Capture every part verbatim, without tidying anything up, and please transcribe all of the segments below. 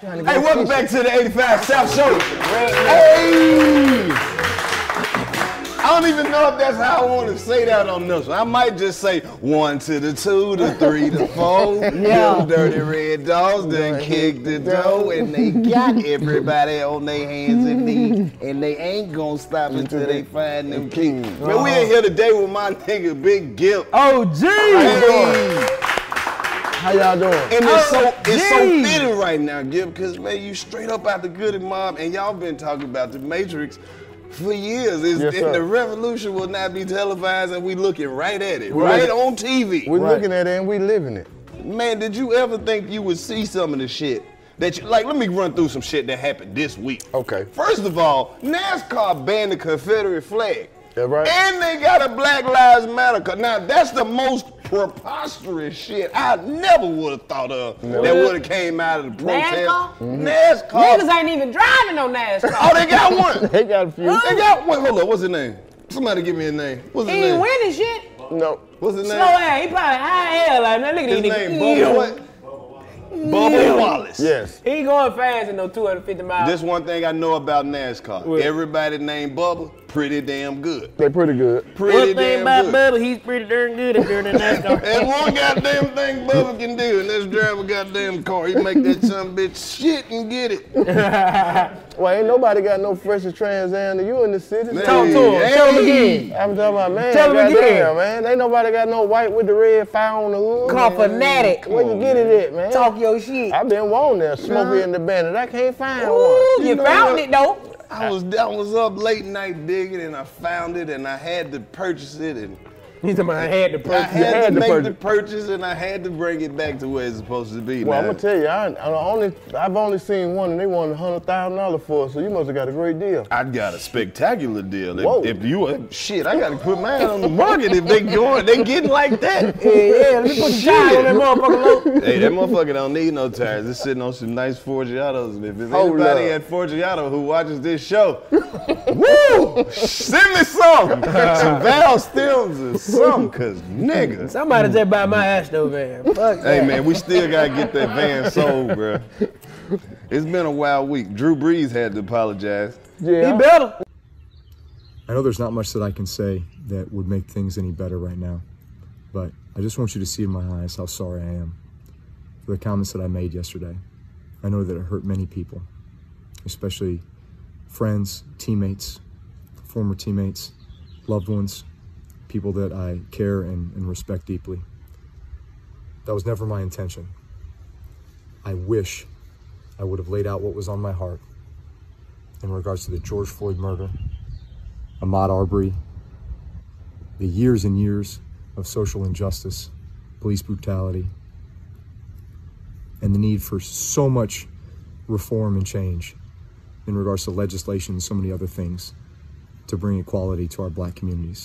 Hey, welcome back to the eighty-five South Show. Hey! I don't even know if that's how I want to say that on this one. I might just say one to the two, the three, the four. Yeah. Them dirty red dogs done kicked the door, and they got everybody on their hands and knees, and they ain't gonna stop until they find them keys. Man, we in here today with my nigga Big Gip. Oh, gee! Hey. How y'all doing? And it's so Oh, it's so geez. fitting right now, Gib, because man, you straight up out the Goody Mob, and y'all been talking about the Matrix for years. It's, Yes, and sir. the revolution will not be televised, and we looking right at it, right, Right. on T V. We're Right. looking at it and we living it. Man, did you ever think you would see some of the shit that you like? Let me run through some shit that happened this week. Okay. First of all, NASCAR banned the Confederate flag. That right? And they got a Black Lives Matter. co- Now that's the most preposterous shit I never would have thought of that would have came out of the protest. NASCAR? NASCAR. Niggas ain't even driving no NASCAR. Oh, they got one. They got a few. They got one. Hold up, what's his name? Somebody give me a name. What's his He ain't name? winning shit. No. What's his Slow name? ass. He probably high as hell. Like, man, look at His these name niggas. Bubba what? Bubba Wallace. Yes. He ain't going fast in no two hundred fifty miles. This one thing I know about NASCAR. What? Everybody named Bubba, pretty damn good. They pretty good. Pretty One thing damn about good. Bubba, he's pretty darn good at doing NASCAR. That's one goddamn thing Bubba can do, and that's drive a goddamn car. He make that son bitch shit and get it. Well, ain't nobody got no fresher Trans Am than you in the city. Man. Talk to him. Hey. Tell him again. I'm talking about, man. Tell 'em goddamn, again. man. Ain't nobody got no white with the red fire on the hood. Call man. fanatic. Where you get it at, man? Talk your shit. I've been wanting that Smokey and the Bandit. I can't find Ooh, one. you know found what? it though. I was I was up late night digging, and I found it, and I had to purchase it, and He's talking about I had to I purchase. had, had to to make purchase. the purchase, and I had to bring it back to where it's supposed to be. Well, now. I'm gonna tell you, I, I only, I've only seen one, and they wanted a hundred thousand dollars for it. So you must have got a great deal. I got a spectacular deal. If, Whoa. if you shit, I gotta put mine on the market if they going, they getting like that. Yeah, yeah, let me put the tires on that motherfucker low. Hey, that motherfucker don't need no tires. It's sitting on some nice Forgiatos. And if there's Hold anybody up. at Forgiato who watches this show, woo, send me some. Some valve stems or something, cause nigga. Somebody just buy my Astro van. Fuck Hey that. man, we still gotta get that van sold, bro. It's been a wild week. Drew Brees had to apologize. Yeah. He better. I know there's not much that I can say that would make things any better right now, but I just want you to see in my eyes how sorry I am for the comments that I made yesterday. I know that it hurt many people, especially friends, teammates, former teammates, loved ones, people that I care and, and respect deeply. That was never my intention. I wish I would have laid out what was on my heart in regards to the George Floyd murder, Ahmaud Arbery, the years and years of social injustice, police brutality, and the need for so much reform and change in regards to legislation and so many other things to bring equality to our black communities.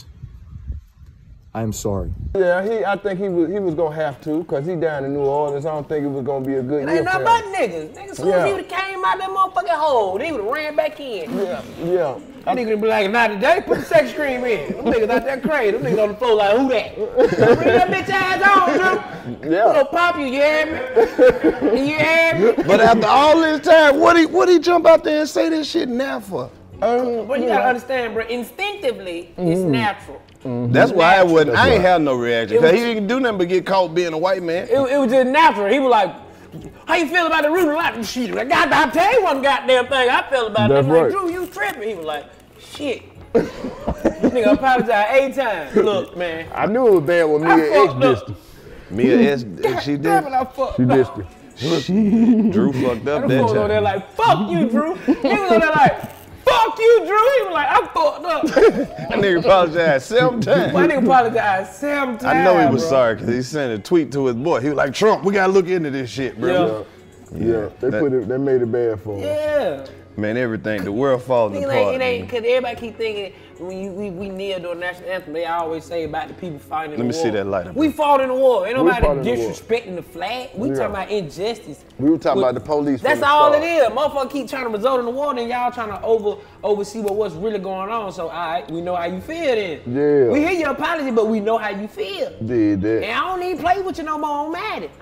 I am sorry. Yeah, he. I think he was. He was gonna have to, cause he down in New Orleans. I don't think it was gonna be a good It year ain't for nothing him. but niggas. Niggas, soon Yeah. as he would have came out that motherfucking hole, they would have ran back in. Yeah, yeah. That nigga would be like, not today, put the sex cream in. Them niggas out there crazy. Them niggas on the floor like, who that? Bring that bitch ass on, Drew. Yeah. We gonna pop you, you hear me? You hear me? But after all this time, what he what he jump out there and say this shit now for? Um, But you gotta understand, bro, instinctively, it's natural. That's why I wasn't. I ain't right. have no reaction. It Cause was- he didn't do nothing but get caught being a white man. It, it was just natural. He was like, how you feel about the root of life? Shit, I got I'll tell you one goddamn thing I felt about it. That's I'm like, right. Drew, you tripping. He was like, shit. Nigga apologize eight times. Look, man. I knew it was bad when I Mia X fucked dissed up. him. Mia S, she did. Damn it, I fucked She up. dissed him. Drew fucked up Them that fools on there time. like, fuck you, Drew. He was on there like, fuck you, Drew. He was like, I fucked up. That nigga apologized seven times. My nigga apologized seven times. I know he was bro. sorry because he sent a tweet to his boy. He was like, Trump, we gotta look into this shit, bro. Yeah. Yeah, they That- put it. They made it bad for him. Yeah. Man, everything, the world falling Nigga, apart. it ain't, man. cause everybody keep thinking when you, we, we kneel during national anthem, they always say about the people fighting in Let the me war. see that lighter, We bro. fought in the war. Ain't We nobody fought in the war. disrespecting the flag. We Yeah. talking about injustice. We were talking With- about the police. from That's the all start. it is. Motherfucker keep trying to result in the war, then y'all trying to over oversee what what's really going on. So, all right, we know how you feel then. Yeah. We hear your apology, but we know how you feel. Did that. And I don't even play with you no more on Madden.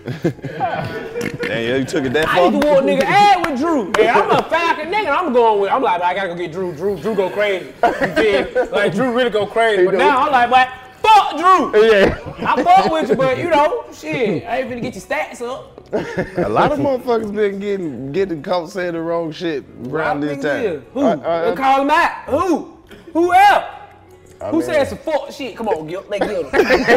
Damn, you took it that I far? used to want nigga ad with Drew. Hey, I'm a Falcon nigga. I'm going with. I'm like, I gotta go get Drew. Drew, Drew go crazy. You feel? Like Drew really go crazy. But now I'm like, what? Fuck Drew. Yeah. I fuck with you, but you know, shit, I ain't finna get your stats up. A lot of motherfuckers been getting getting caught saying the wrong shit around this time. Who? I- I- Who call him out? Who? Who else? I Who mean- said some fuck shit? Come on, Gil. Let Gil.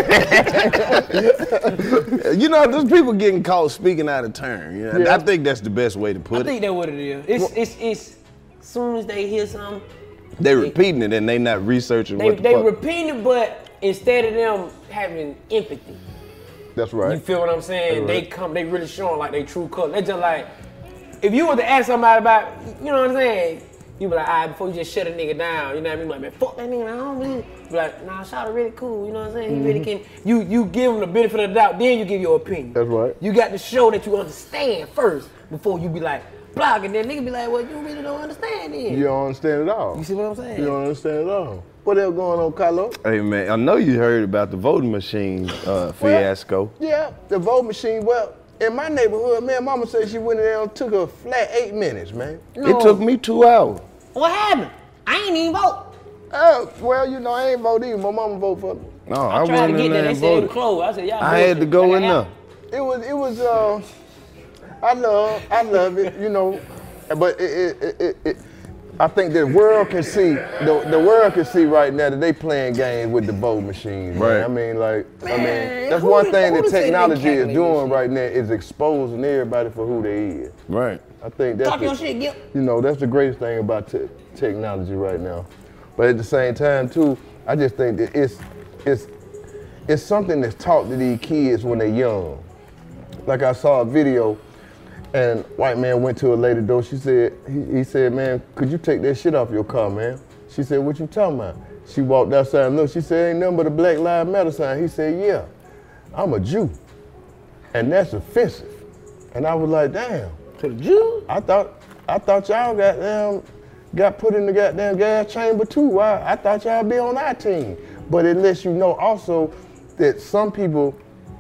You know, there's people getting caught speaking out of turn. You know? Yeah. I think that's the best way to I put it. think that's what it is. It's it's it's. As soon as they hear something, They repeating it and they not researching they what the they fuck. repeat it, but instead of them having empathy, That's you right. feel what I'm saying? That's They right. come, they really showing like they true color. They just like, if you were to ask somebody about, you know what I'm saying? You be like, all right, before you just shut a nigga down, you know what I mean? Like, man, fuck that nigga, I don't believe. Be like, nah, Shawty really cool, you know what I'm saying? He really can. You you give him the benefit of the doubt, then you give your opinion. That's right. You got to show that you understand first before you be like, block, and then nigga be like, well, you really don't understand then. You don't understand at all. You see what I'm saying? You don't understand at all. What else going on, Carlos? Hey man, I know you heard about the voting machine uh, fiasco. Yeah, the vote machine. Well, in my neighborhood, man, mama said she went in there and took a flat eight minutes, man. It took me two hours. What happened? I ain't even vote. Oh, well, you know, I ain't vote either. My mama vote for me. No, I, I tried went to get in there, there they and said it was voted. closed. I said, y'all I had to bullshit. go I in got there. It was, it was, uh, I love, I love it, you know, but it, it, it, it, I think the world can see, the, the world can see right now that they playing games with the vote machines. Right. Man. I mean, like, I Man, mean, that's who one did- thing who that did say they technology is calculate this doing shit? right now is exposing everybody for who they is. Right. I think that's Talk the- your shit, Gil. you know, that's the greatest thing about te- technology right now. But at the same time, too, I just think that it's it's it's something that's taught to these kids when they're young. Like I saw a video, and white man went to a lady door. She said, he, he said, man, could you take that shit off your car, man? She said, what you talking about? She walked outside and looked. She said, ain't nothing but a Black Lives Matter sign. He said, yeah, I'm a Jew, and that's offensive. And I was like, damn. To the Jews? I thought I thought y'all goddamn got put in the goddamn gas chamber too. Why? I thought y'all be on our team. But it lets you know also that some people,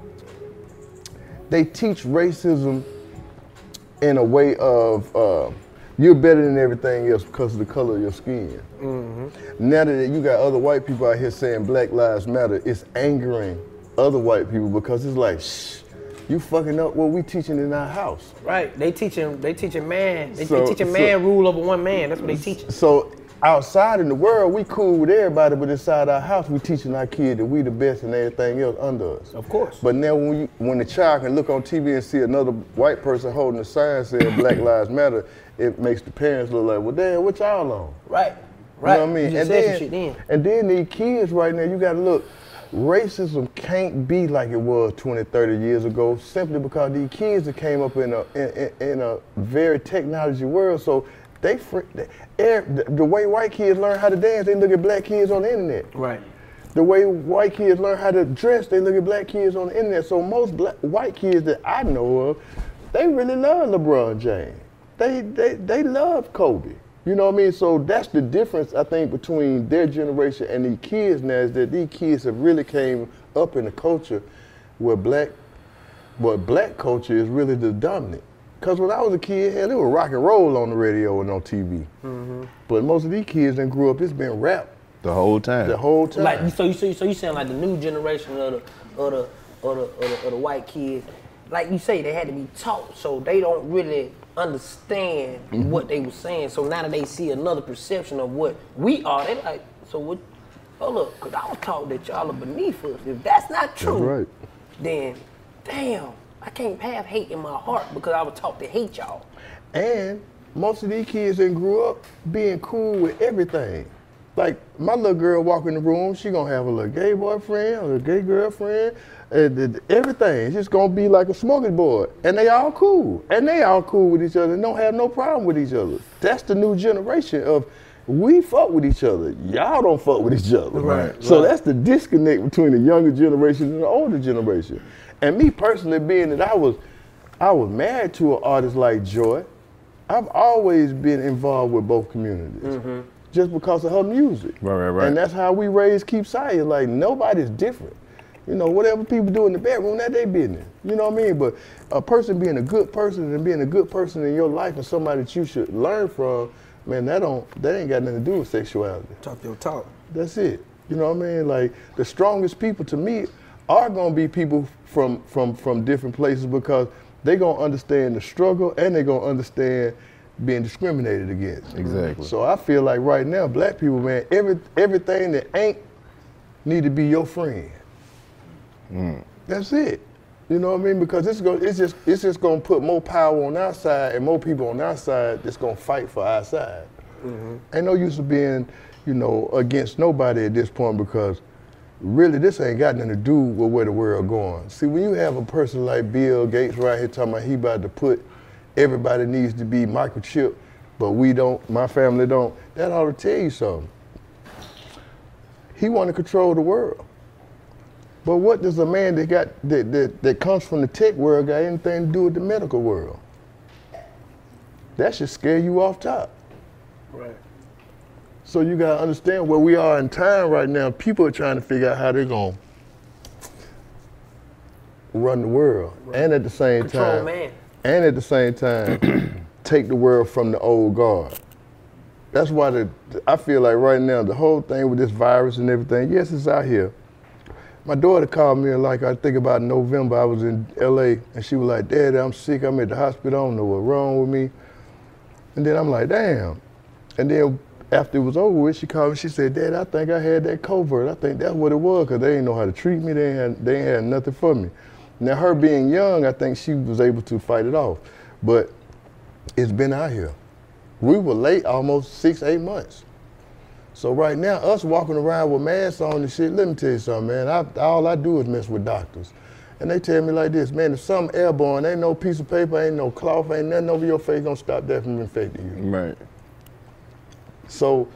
they teach racism in a way of uh, you're better than everything else because of the color of your skin. Mm-hmm. Now that you got other white people out here saying Black Lives Matter, it's angering other white people because it's like, shh, you fucking up what we teaching in our house. Right. They teaching they teaching man. They, So- they teaching so- man rule over one man. That's what they teaching. So outside in the world, we cool with everybody, but inside our house, we teaching our kid that we the best and everything else under us. Of course. But now when you, when the child can look on T V and see another white person holding a sign saying Black Lives Matter, it makes the parents look like, well, damn, what y'all on? Right. Right. You know what I mean? You just And said some then, shit then. and then these kids right now, you gotta look, racism can't be like it was twenty, thirty years ago simply because these kids that came up in a in, in, in a very technology world. So they, fr- they the, the way white kids learn how to dance, they look at black kids on the internet. Right. The way white kids learn how to dress, they look at black kids on the internet. So most black, white kids that I know of, they really love LeBron James. They, they, they love Kobe. You know what I mean? So that's the difference, I think, between their generation and these kids now is that these kids have really came up in a culture where black, where black culture is really the dominant. Because when I was a kid, hell, it was rock and roll on the radio and on T V. Mm-hmm. But most of these kids that grew up, it's been rap The whole time. the whole time. Like so you so you so you saying like the new generation of the of the of the, of the, of the white kids, like you say, they had to be taught, so they don't really understand Mm-hmm. what they were saying. So now that they see another perception of what we are, they like, so what? Oh look, cause I was taught that y'all are beneath us. If that's not true, That's right. then damn, I can't have hate in my heart because I was taught to hate y'all. And most of these kids that grew up being cool with everything. Like my little girl walk in the room, she gonna have a little gay boyfriend, a little gay girlfriend, and th- everything. It's just gonna be like a smoking board. And they all cool. And they all cool with each other and don't have no problem with each other. That's the new generation of we fuck with each other. Y'all don't fuck with each other. Right, So that's the disconnect between the younger generation and the older generation. And me personally, being that I was I was married to an artist like Joy, I've always been involved with both communities. Just because of her music. Right, right, right. And that's how we raised Keep Saying. Like, nobody's different. You know, whatever people do in the bedroom, that they business. You know what I mean? But a person being a good person and being a good person in your life and somebody that you should learn from, man, that don't that ain't got nothing to do with sexuality. Talk your talk. That's it. You know what I mean? Like the strongest people to me are gonna be people from from from different places because they gonna understand the struggle and they gonna understand being discriminated against. Exactly. So I feel like right now, black people, man, every everything that ain't need to be your friend. Mm. That's it. You know what I mean? Because it's going it's just it's just gonna put more power on our side and more people on our side that's gonna fight for our side. Mm-hmm. Ain't no use of being, you know, against nobody at this point because really this ain't got nothing to do with where the world going. See, when you have a person like Bill Gates right here talking about he about to put everybody needs to be microchipped, but we don't, my family don't, that ought to tell you something. He want to control the world. But what does a man that got that, that, that comes from the tech world got anything to do with the medical world? That should scare you off top. Right. So you gotta understand where we are in time right now. People are trying to figure out how they're gonna run the world, right. and at the same Control time, man. and at the same time, take the world from the old guard. That's why the I feel like right now the whole thing with this virus and everything. Yes, it's out here. My daughter called me like I think about November. I was in L A and she was like, "Dad, I'm sick. I'm at the hospital. I don't know what's wrong with me." And then I'm like, "Damn." And then after it was over with, she called me. She said, "Dad, I think I had that covert. I think that's what it was, cause they didn't know how to treat me. They ain't had, they ain't had nothing for me." Now her being young, I think she was able to fight it off, but it's been out here. We were late almost six, eight months. So right now, us walking around with masks on and shit, let me tell you something, man. I, all I do is mess with doctors. And they tell me like this, man, if something airborne, ain't no piece of paper, ain't no cloth, ain't nothing over your face gonna stop that from infecting you. Right. So,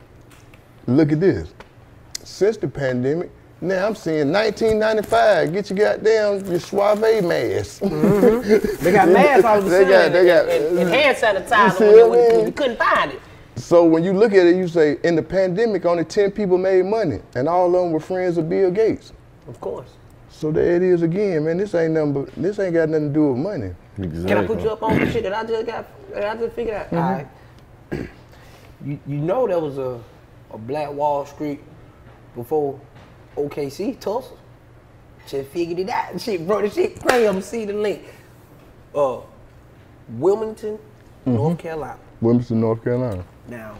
look at this. Since the pandemic, now I'm seeing nineteen ninety-five, get your goddamn, your Suave mask. Mm-hmm. They got masks all of a They sudden got- they got- and, and, and hand sanitizer see when, you- what I when, mean? you couldn't find it. So when you look at it, you say, in the pandemic, only ten people made money, and all of them were friends of Bill Gates. Of course. So there it is again, man. This ain't nothing but, this ain't got nothing to do with money. Exactly. Can I put you up on some shit that I just got, that I just figured out? Mm-hmm. All right. You, you know there was a, a Black Wall Street before O K C, Tulsa. Just figured it out. Shit, bro, this shit crazy. I'm see the link. Uh, Wilmington, Mm-hmm. North Carolina. Wilmington, North Carolina. Now,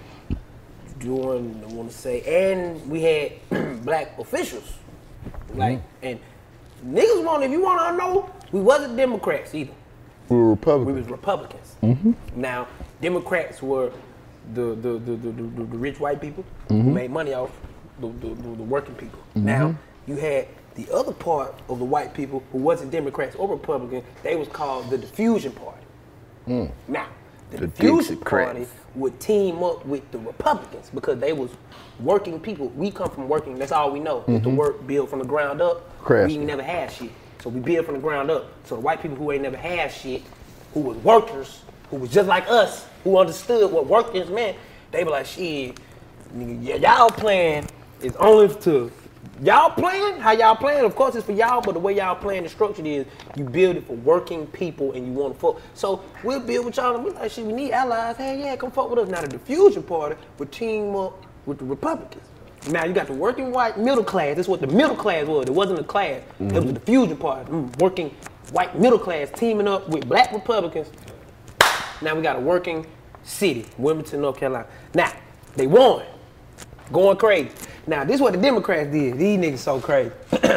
doing, I want to say, and we had black officials. Like, and niggas want, if you want to know, we wasn't Democrats either. We were We Republicans. was Republicans. Mm-hmm. Now, Democrats were the the the, the, the, the rich white people Mm-hmm. who made money off the, the, the, the working people. Now, you had the other part of the white people who wasn't Democrats or Republicans. They was called the Diffusion Party. Mm. Now, the, The Diffusion Dixiecrats. Party would team up with the Republicans because they was working people. We come from working. That's all we know. Is to work, build from the ground up. Craftsman. We ain't never had shit. So we build from the ground up. So the white people who ain't never had shit, who was workers, who was just like us, who understood what workers meant, they be like, shit, nigga, y- y'all playing is only to, y'all playing, how y'all playing, of course it's for y'all, but the way y'all playing the structure is, you build it for working people and you want to fuck. So we'll build with y'all and we like, shit, we need allies, hey yeah, come fuck with us. Now the Diffusion Party would team up with the Republicans. Now you got the working white middle class. That's what the middle class was. It wasn't a class. It was the Diffusion Party. Mm, working white middle class teaming up with black Republicans. Now we got a working city, Wilmington, North Carolina. Now they won, going crazy. Now this is what the Democrats did. These niggas so crazy.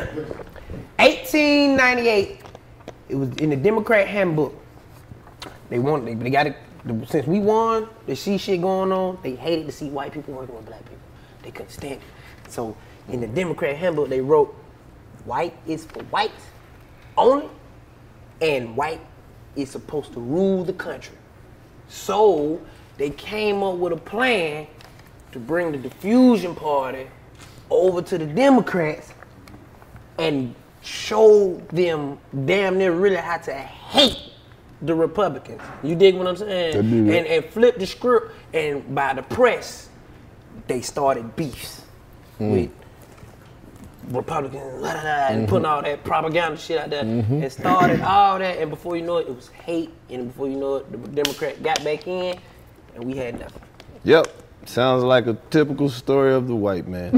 eighteen ninety-eight. It was in the Democrat handbook. They wanted. They, they got it. Since we won, they see shit going on. They hated to see white people working with black people. They couldn't stand it. So in the Democrat handbook, they wrote, white is for whites only, and white is supposed to rule the country. So they came up with a plan to bring the Diffusion Party over to the Democrats and show them damn near really how to hate the Republicans. You dig what I'm saying? I do, yeah. And, and flip the script, and by the press, they started beefs with Republicans, blah, blah, blah, and putting all that propaganda shit out there. It started all that, and before you know it, it was hate, and before you know it, the Democrat got back in, and we had nothing. Yep. Sounds like a typical story of the white man.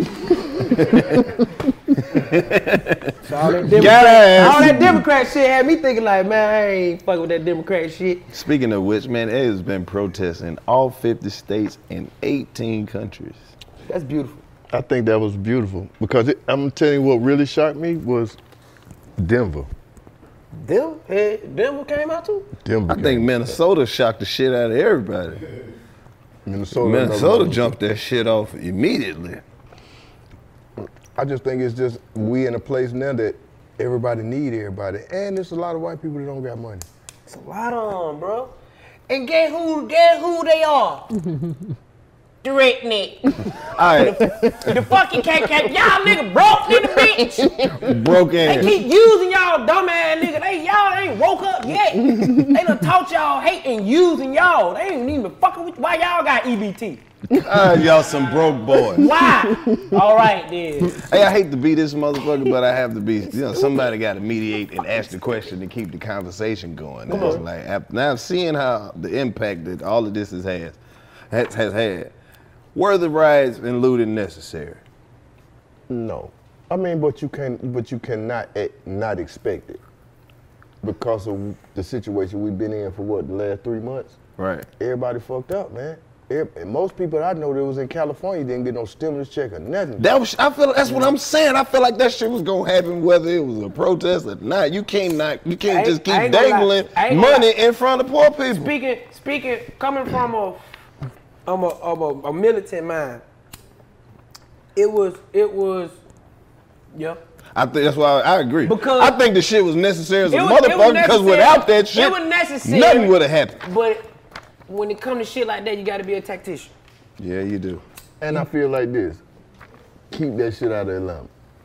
So all, that Democrat, all that Democrat shit had me thinking like, man, I ain't fucking with that Democrat shit. Speaking of which, man, it has been protests in all fifty states and eighteen countries. That's beautiful. I think that was beautiful because it, I'm telling you what really shocked me was Denver. Denver, hey, Denver came out too? Denver. I think Minnesota shocked the shit out of everybody. Minnesota, Minnesota jumped that shit off immediately. I just think it's just we in a place now that everybody need everybody, and there's a lot of white people that don't got money. It's a lot of them, bro. And guess who? Guess who they are? The redneck. All right, the, the fucking cat cat. Y'all nigga broke nigga bitch. broke They in. keep using y'all dumb ass nigga. They y'all ain't woke up yet. They done taught y'all hate and using y'all. They ain't even fucking with. Why y'all got E B T? Ah, y'all some broke boys. Why? All right then. Hey, I hate to be this motherfucker, but I have to be. You know, somebody got to mediate and ask the question to keep the conversation going. And it's like after, now seeing how the impact that all of this has had, has, has had. Were the riots and looting necessary? No, I mean, but you can, but you cannot eh, not expect it because of the situation we've been in for what the last three months. Right. Everybody fucked up, man. Every, most people I know that was in California didn't get no stimulus check or nothing. That was. I feel. That's what I'm saying. I feel like that shit was gonna happen whether it was a protest or not. You can't not. You can't I just keep ain't- I ain't gonna dangling lie. I ain't gonna money lie. in front of poor people. Speaking, speaking, coming from a, um, a, of a, a militant mind, it was, it was, yeah. I think that's why I, I agree. Because- I think the shit was necessary as a It was- it was motherfucker because necessary. without that shit, It was necessary. nothing would have happened. But when it comes to shit like that, you got to be a tactician. Yeah, you do. And I feel like this: keep that shit out of Atlanta.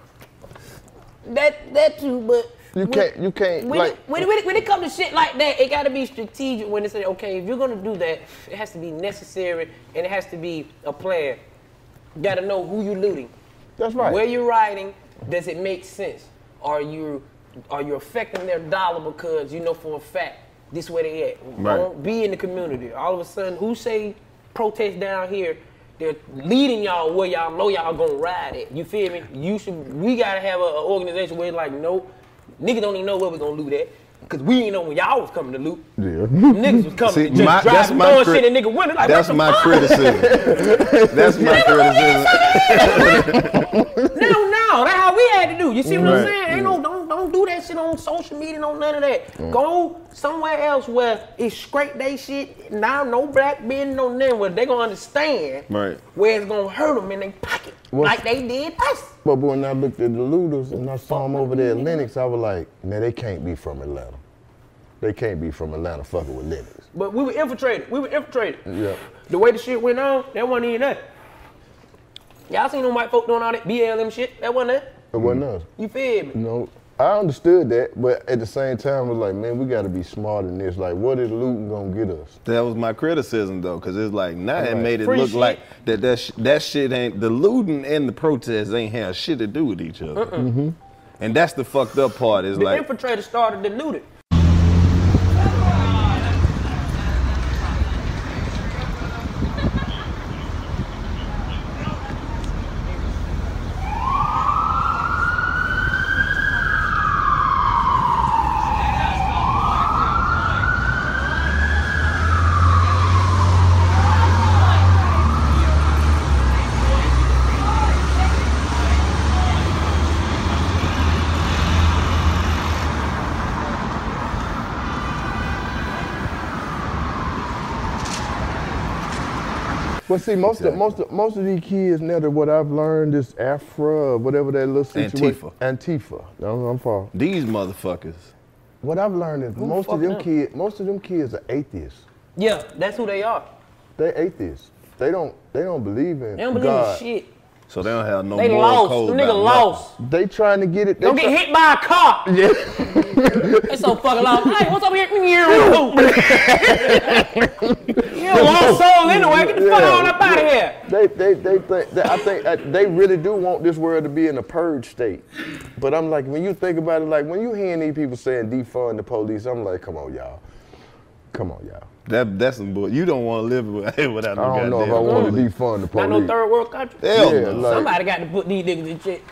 That that too, but You when- can't. You can't. When, like, it, when, it, when, it, when it comes to shit like that, it got to be strategic. When they say, okay, if you're gonna do that, it has to be necessary and it has to be a plan. You got to know who you're looting, that's right. where you're riding. Does it make sense? Are you are you affecting their dollar because you know for a fact this where they at? Right. Don't be in the community. All of a sudden, who say protest down here? They're leading y'all where y'all know y'all gonna ride it. You feel me? You should. We gotta have an organization where it's like, nope, niggas don't even know where we gonna loot at. Cause we ain't know when y'all was coming to loot. Yeah. Niggas was coming See, to just my- drive that's and my throwing cri- shit in nigga window. Like, That's what the my fuck? criticism. That's my criticism. No, no, that's how we had to do. You see what I'm Right. saying? Ain't no, don't, don't do that shit on social media, no none of that. Go somewhere else where it's scrape they shit. Now no black men, no nothing. Where they gonna understand Right. where it's gonna hurt them in their pocket, What's- like they did us. But when I looked at the looters and I saw them over there at Lennox, I was like, man, they can't be from Atlanta. They can't be from Atlanta fucking with Lennox. But we were infiltrated. We were infiltrated. Yeah. The way the shit went on, that wasn't even that. Y'all seen them white folk doing all that B L M shit? That wasn't that. It wasn't us. You feel me? You know, I understood that, but at the same time, it was like, man, we got to be smarter than this. Like, what is looting gonna get us? That was my criticism though, because it's like now it Right. made it Free look shit. like that that, sh- that shit ain't the looting and the protests ain't have shit to do with each other. Mm-hmm. And that's the fucked up part. Is The like infiltrator started the looting. But see, most of most of most of these kids now that what I've learned is Afra, whatever that little situation. Antifa. Antifa. I'm, I'm far. these motherfuckers. What I've learned is most fuck of them them? kids, most of them kids are atheists. Yeah, that's who they are. They atheists. They don't they don't believe in They don't believe God. in shit. So they don't have no They moral lost. code Them nigga about lost. They trying to get it. They Don't try- get hit by a car. Yeah. They so fucking lost. Hey, what's up here? You lost soul anyway. Get the fuck Yeah. on up out of here. They they they they think they, I think uh, they really do want this world to be in a purge state. But I'm like, when you think about it, like when you hearing these people saying defund the police, I'm like, come on, y'all, come on, y'all. That that's some bull. You don't want to live with, without no I don't know if I goddamn want to police. defund the police. Not no third world country. Hell Yeah, no. like- Somebody got to put these niggas in check.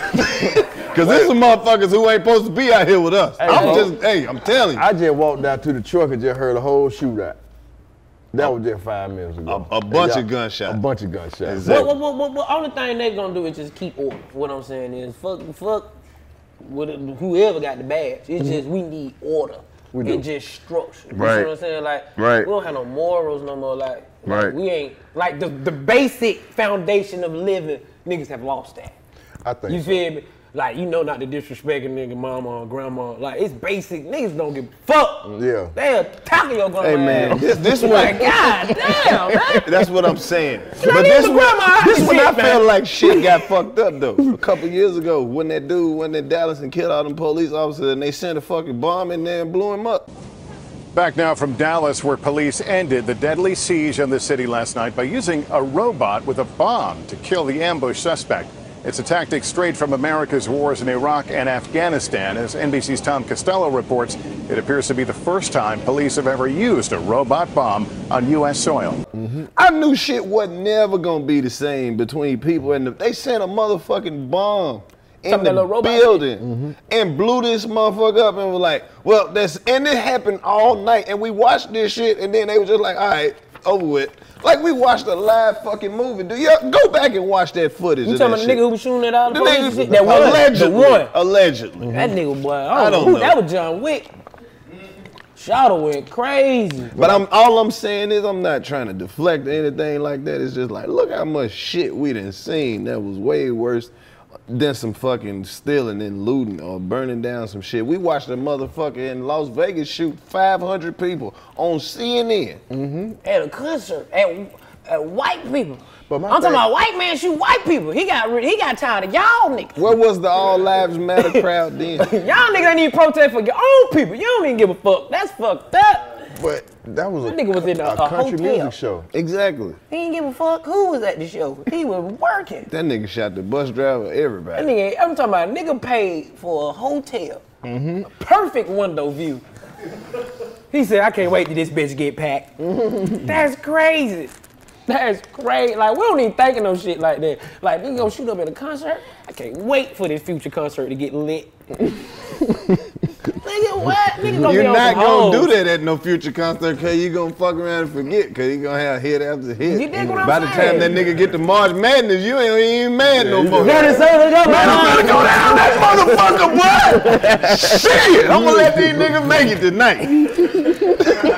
Cause there's some motherfuckers who ain't supposed to be out here with us. Hey, I'm bro. just, hey, I'm telling you. I just walked out to the truck and just heard a whole shootout. That was just five minutes ago. A- a bunch And of y'all- gunshots. A bunch of gunshots. Exactly. What, what, what, what, what only thing they gonna do is just keep order. What I'm saying is, fuck, fuck, with it, whoever got the badge. It's just we need order. We and do. just structure. You Right. see what I'm saying? Like, Right. we don't have no morals no more. Like, like, Right. we ain't like the the basic foundation of living. Niggas have lost that. I think You so. feel me? Like, you know not to disrespect a nigga mama or grandma. Like, it's basic. Niggas don't give a fuck. Yeah. They'll tackle your grandma. Hey man, ass. this this Like, one. God damn, man. That's what I'm saying. not But this even one, grandma this shit, one I man. felt like shit got fucked up though. A couple years ago, when that dude went in Dallas and killed all them police officers, and they sent a fucking bomb in there and blew him up. Back now from Dallas, where police ended the deadly siege on the city last night by using a robot with a bomb to kill the ambush suspect. It's a tactic straight from America's wars in Iraq and Afghanistan. As N B C's Tom Costello reports, it appears to be the first time police have ever used a robot bomb on U S soil. I knew shit wasn't never gonna be the same between people and the, they sent a motherfucking bomb in Something the that little robot building and blew this motherfucker up and was like, well, that's and it happened all night and we watched this shit and then they were just like, all right, over with. Like we watched a live fucking movie. Do you go back and watch that footage? You of talking that about the shit. nigga who was shooting at all the The police? nigga, and shit? That one, allegedly, the one. allegedly. That nigga, boy, I I don't, don't know. Who, know. that was John Wick. Shawty went crazy. But I'm all I'm saying is I'm not trying to deflect or anything like that. It's just like, look how much shit we done seen that was way worse than some fucking stealing and looting or burning down some shit. We watched a motherfucker in Las Vegas shoot five hundred people on C N N. At a concert, at, at white people. But my I'm talking thing- about white man shoot white people. He got re- he got tired of y'all niggas. Where was the All Lives Matter crowd then? Y'all niggas ain't even protest for your own people. You don't even give a fuck. That's fucked up. But that was a, That nigga was in a- a country hotel. music show. Exactly. He ain't give a fuck who was at the show. He was working. That nigga shot the bus driver, That everybody. nigga, I'm talking about a nigga paid for a hotel. A perfect window view. He said, I can't wait till this bitch get packed. That's crazy. That's crazy. Like, we don't even think of no shit like that. Like, nigga gonna shoot up at a concert? I can't wait for this future concert to get lit. Nigga, what? Nigga gonna You're be on not some gonna hoes. do that at no future concert because you gonna fuck around and forget because you gonna have hit after hit. You dig what I'm By the saying? time that nigga get to March Madness, you ain't even mad no more. Got it, sir, go, Man, I'm gonna go down that motherfucker, boy! Shit! I'm gonna let these niggas make it tonight.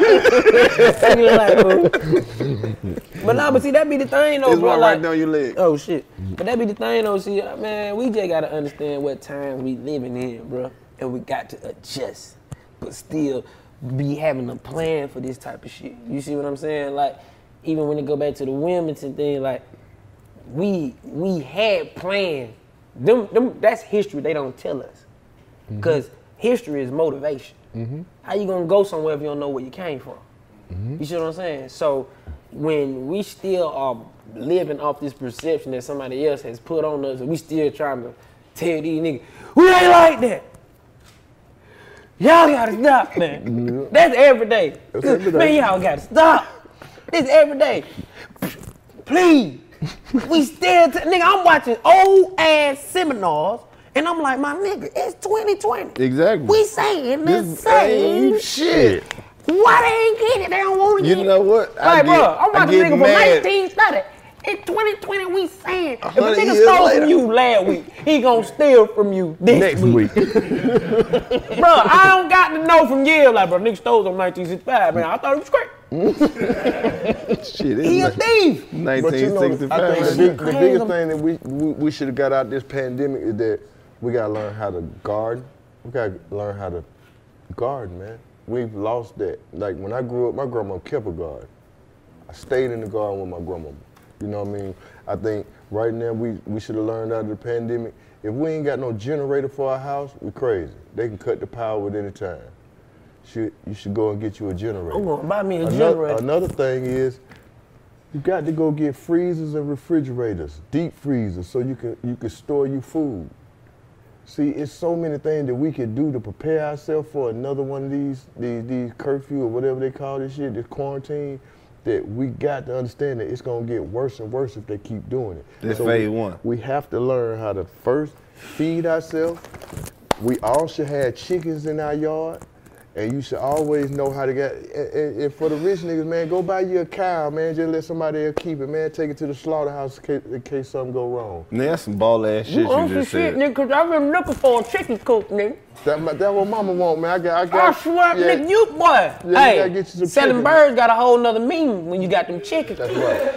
But nah, but see, that be the thing though, This bro. one Like, right down your leg. oh shit. But that be the thing though, see, uh, man, we just gotta understand what times we living in, bro. And we got to adjust, but still be having a plan for this type of shit. You see what I'm saying? Like, even when it go back to the Wilmington thing, like, we we had plans. Them, them, that's history they don't tell us. Because history is motivation. How you gonna go somewhere if you don't know where you came from? You see what I'm saying? So when we still are living off this perception that somebody else has put on us, and we still trying to tell these niggas, we ain't like that. Y'all gotta stop, man. That's every day. That's every day. Man, y'all gotta stop. This every day. Please. We still, t- nigga, I'm watching old ass seminars, and I'm like, my nigga, it's twenty twenty. Exactly. We saying the This same ain't shit. Why they ain't get it? They don't want to You get it. know what? I Like, get- bro, I'm I watching get nigga from mad. nineteen thirty. In twenty twenty, we saying, if a hundred nigga years stole later. from you last week, he gonna steal from you this Next week. week. Bro, I don't got to know from years. Like, bro, nigga stole from nineteen sixty-five, man. I thought it was great. Shit, He a it's thief. But you nineteen know, sixty-five. I think the, big, the Crazy. biggest thing that we we, we should have got out this pandemic is that we gotta learn how to garden. We gotta learn how to garden, man. We've lost that. Like when I grew up, my grandma kept a garden. I stayed in the garden with my grandma. You know what I mean? I think right now we, we should have learned out of the pandemic. If we ain't got no generator for our house, we crazy. They can cut the power at any time. Should, you should go and get you a generator. I'm gonna buy me a Another, generator. another thing is, You got to go get freezers and refrigerators, deep freezers, so you can you can store your food. See, it's so many things that we can do to prepare ourselves for another one of these, these, these curfew or whatever they call this shit, this quarantine, that we got to understand that it's gonna get worse and worse if they keep doing it. That's so phase we, one. We have to learn how to first feed ourselves. We all should have chickens in our yard. And you should always know how to get, and, and for the rich niggas, man, go buy you a cow, man. Just let somebody else keep it, man. Take it to the slaughterhouse in case, in case something go wrong. Man, that's some ball ass shit you, you just shit, said. nigga, cause I've been looking for a chicken coop, nigga. That, that what mama want, man. I got, I got. I swear, yeah, nigga, you boy. Yeah, you hey, gotta get you some selling chicken. birds got a whole nother meaning when you got them chickens. That's right.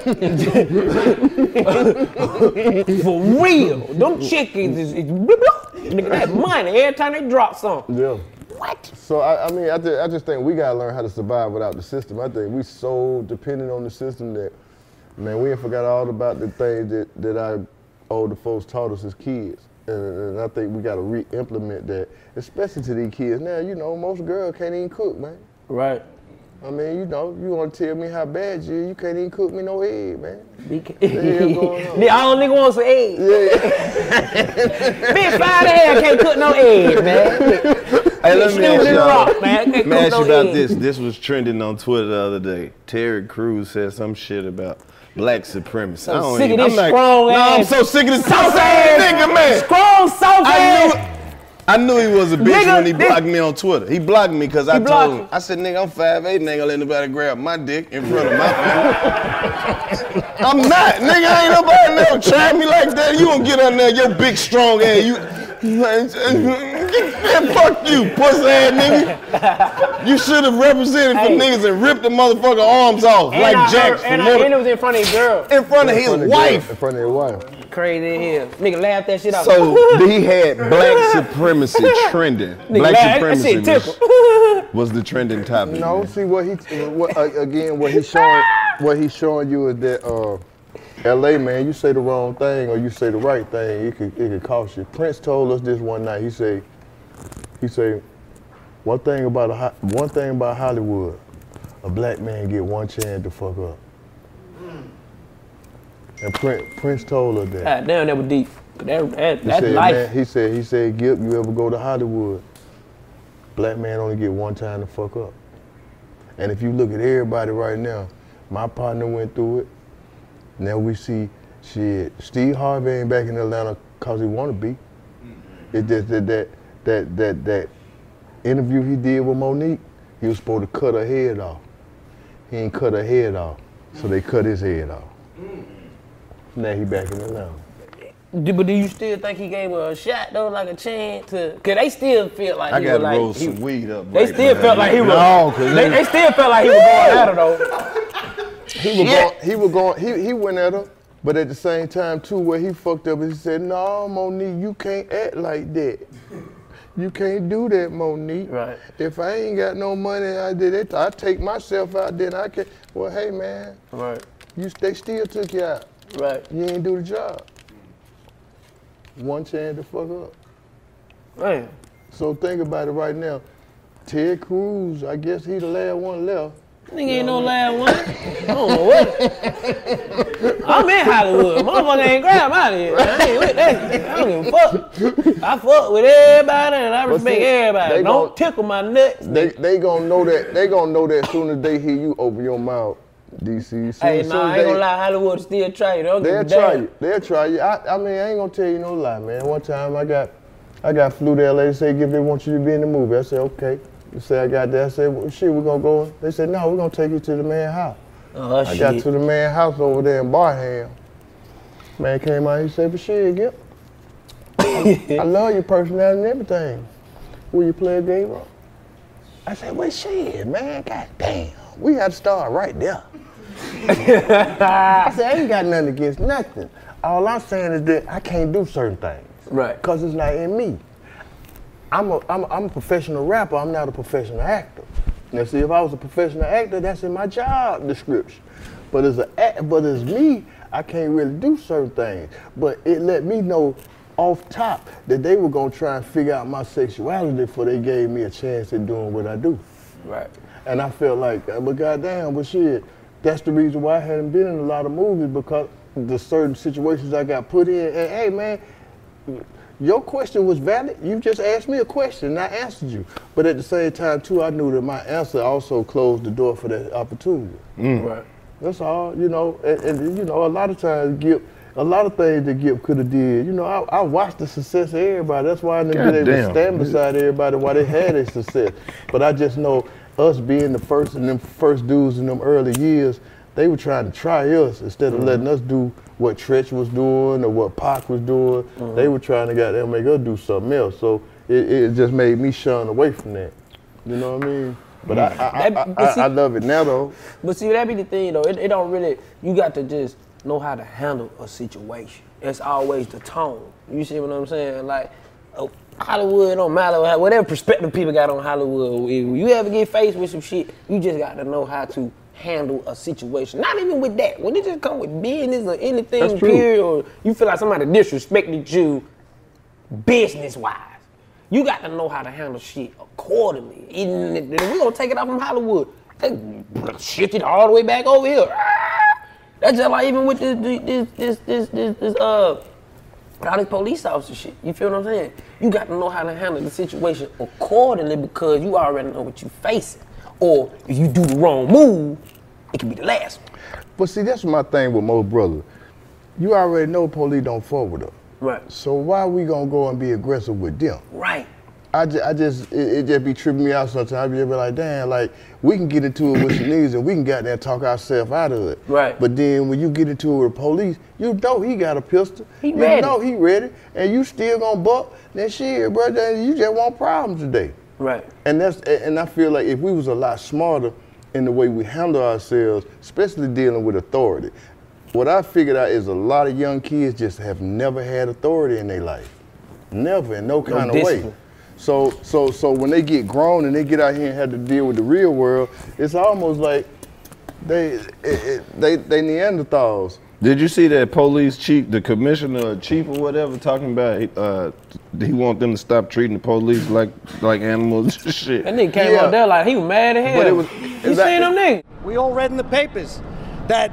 For real, them chickens is, is bloop, bloop. Nigga, that money every time they drop something. Yeah. What? So I, I mean, I, th- I just think we gotta learn how to survive without the system. I think we so dependent on the system that, man, we ain't forgot all about the things that, that our older folks taught us as kids. And, and I think we gotta re-implement that, especially to these kids. Now, you know, most girls can't even cook, man. Right. I mean, you know, you wanna tell me how bad you is, you can't even cook me no egg, man. The all nigga wants some eggs. Yeah. Big fine hell can't cook no eggs, man. Hey, let me ask rock, man. you Can't let me cook ask no you about eggs. this. This was trending on Twitter the other day. Terry Crews said some shit about black supremacy. I I'm don't sick of even, this I'm like, strong no, I'm ass. so sick of this Soft soft ass ass nigga, man. Strong, soft I ass. knew, I knew he was a bitch Nigga, when he this- blocked me on Twitter. He blocked me because I He told blocked him, you? I said, nigga, I'm five eight and ain't gonna let nobody grab my dick in front of my family. I'm not, nigga, ain't nobody never tried me like that. You gonna get on there, your big strong ass, you, man, fuck you, pussy ass nigga. You should have represented for Hey. niggas and ripped the motherfucker arms off And like I Jax heard- from and, I, Mortal- and it was in front of his girl. in front of his In front of wife. In front of his wife. Crazy as hell. Nigga laughed that shit out. So he had black supremacy trending. Nigga Black laughed, that supremacy shit was, tickle. was the trending topic. No, man. see what he what, uh, again what he's showing what he's showing you is that uh, L A, man, you say the wrong thing or you say the right thing, it could it could cost you. Prince told us this one night. He say he say one thing about a ho- one thing about Hollywood, a black man get one chance to fuck up. And Prince, Prince told her that. God damn, that was deep. That, that, He that's said, life. man, he said, he said, Gip, you ever go to Hollywood? Black man only get one time to fuck up. And if you look at everybody right now, my partner went through it. Now we see, shit, Steve Harvey ain't back in Atlanta cause he wanna be. It's just that that that that that interview he did with Monique, he was supposed to cut her head off. He ain't cut her head off, so they cut his head off. Now he back in Atlanta. Do- But do you still think he gave her a shot though, like a chance to? Cause they still feel like I he gotta was like roll he- some weed up. They right still now. felt like he was. No, cause they, they still felt like he was going at her though. He was going, he was going, he, he went at her, but at the same time too, where he fucked up, he said, no, Monique, you can't act like that. You can't do that, Monique. Right. If I ain't got no money, I did it. I take myself out, then I can. Well, hey man, Right. you they still took you out. Right. You ain't do the job. One chance to fuck up. Man. So think about it right now. Ted Cruz, I guess he the last one left. Nigga ain't no last one. I don't know what. I'm in Hollywood. Motherfucker ain't grab out of here. I ain't with that. I don't give a fuck. I fuck with everybody and I But respect see, everybody. they Don't gon- tickle my nuts. They they gonna know that they gonna know that as soon as they hear you open your mouth, D C. Soon, Hey, soon nah, I as ain't they- gonna lie. Hollywood still try you. They don't give They'll a try damn. you. They'll try you. I, I mean, I ain't gonna tell you no lie, man. One time I got I got flew to L A. They said, "Give they want you to be in the movie." I said, "Okay." They said I got there. I said, well, "Shit, we're gonna go." They said, "No, we're gonna take you to the man's house." Oh, I got shit. to the man's house over there in Barham. Man came out. He said, "But shit, Gip, I, I love your personality and everything. Will you play a game role?" I said, "Well, shit, man. God damn, we had to start right there." I said, "I ain't got nothing against nothing. All I'm saying is that I can't do certain things. Right. Because it's not in me. I'm a, I'm, a, I'm a professional rapper. I'm not a professional actor. Now, see, if I was a professional actor, that's in my job description. But as a act- but as me, I can't really do certain things. But it let me know off top that they were gonna try and figure out my sexuality before they gave me a chance at doing what I do. Right. And I felt like, uh, but goddamn, but shit, that's the reason why I hadn't been in a lot of movies, because the certain situations I got put in. And hey, man, your question was valid. You just asked me a question and I answered you. But at the same time, too, I knew that my answer also closed the door for that opportunity. Mm. Right. That's all, you know. And, and you know, a lot of times, Gip, a lot of things that Gip could have did. You know, I, I watched the success of everybody. That's why I didn't God been able damn. to stand beside everybody while they had their success. But I just know us being the first and them first dudes in them early years, they were trying to try us instead of mm-hmm. letting us do what Tretch was doing or what Pac was doing. Mm-hmm. They were trying to goddamn make us do something else. So it, it just made me shun away from that. You know what I mean? But I, I, That- I, I, see- I love it now though. But see, that be the thing though. It, it don't really. You got to just know how to handle a situation. It's always the tone. You see what I'm saying? Like uh, Hollywood don't matter whatever perspective people got on Hollywood. If you ever get faced with some shit, you just got to know how to handle a situation. Not even with that. When it just come with business or anything, That's true. period, or you feel like somebody disrespected you business-wise. You got to know how to handle shit accordingly. Even if we're gonna take it out from Hollywood, they shift it all the way back over here. That's just like even with this, this, this, this, this, this uh, all this police officer shit. You feel what I'm saying? You got to know how to handle the situation accordingly because you already know what you're facing. Or if you do the wrong move, it could be the last one. But see, that's my thing with most brothers. You already know police don't fuck with us. Right. So why we gonna go and be aggressive with them? Right. I just, I just it, it just be tripping me out sometimes. I be like, damn, like, we can get into it with some niggas and we can get there and talk ourselves out of it. Right. But then when you get into it with the police, you know he got a pistol. He you ready. know he ready. And you still gonna buck, then shit, bro, then you just want problems today. Right. And that's and I feel like if we was a lot smarter in the way we handle ourselves, especially dealing with authority. What I figured out is a lot of young kids just have never had authority in their life. Never, in no kind of discipline. way. So so so when they get grown and they get out here and have to deal with the real world, it's almost like they it, it, they they Neanderthals. Did you see that police chief, the commissioner or chief or whatever, talking about uh, he want them to stop treating the police like like animals and shit? That nigga came Yeah. out there like he was mad as hell. But it was- you is that- seen them niggas? We all read in the papers that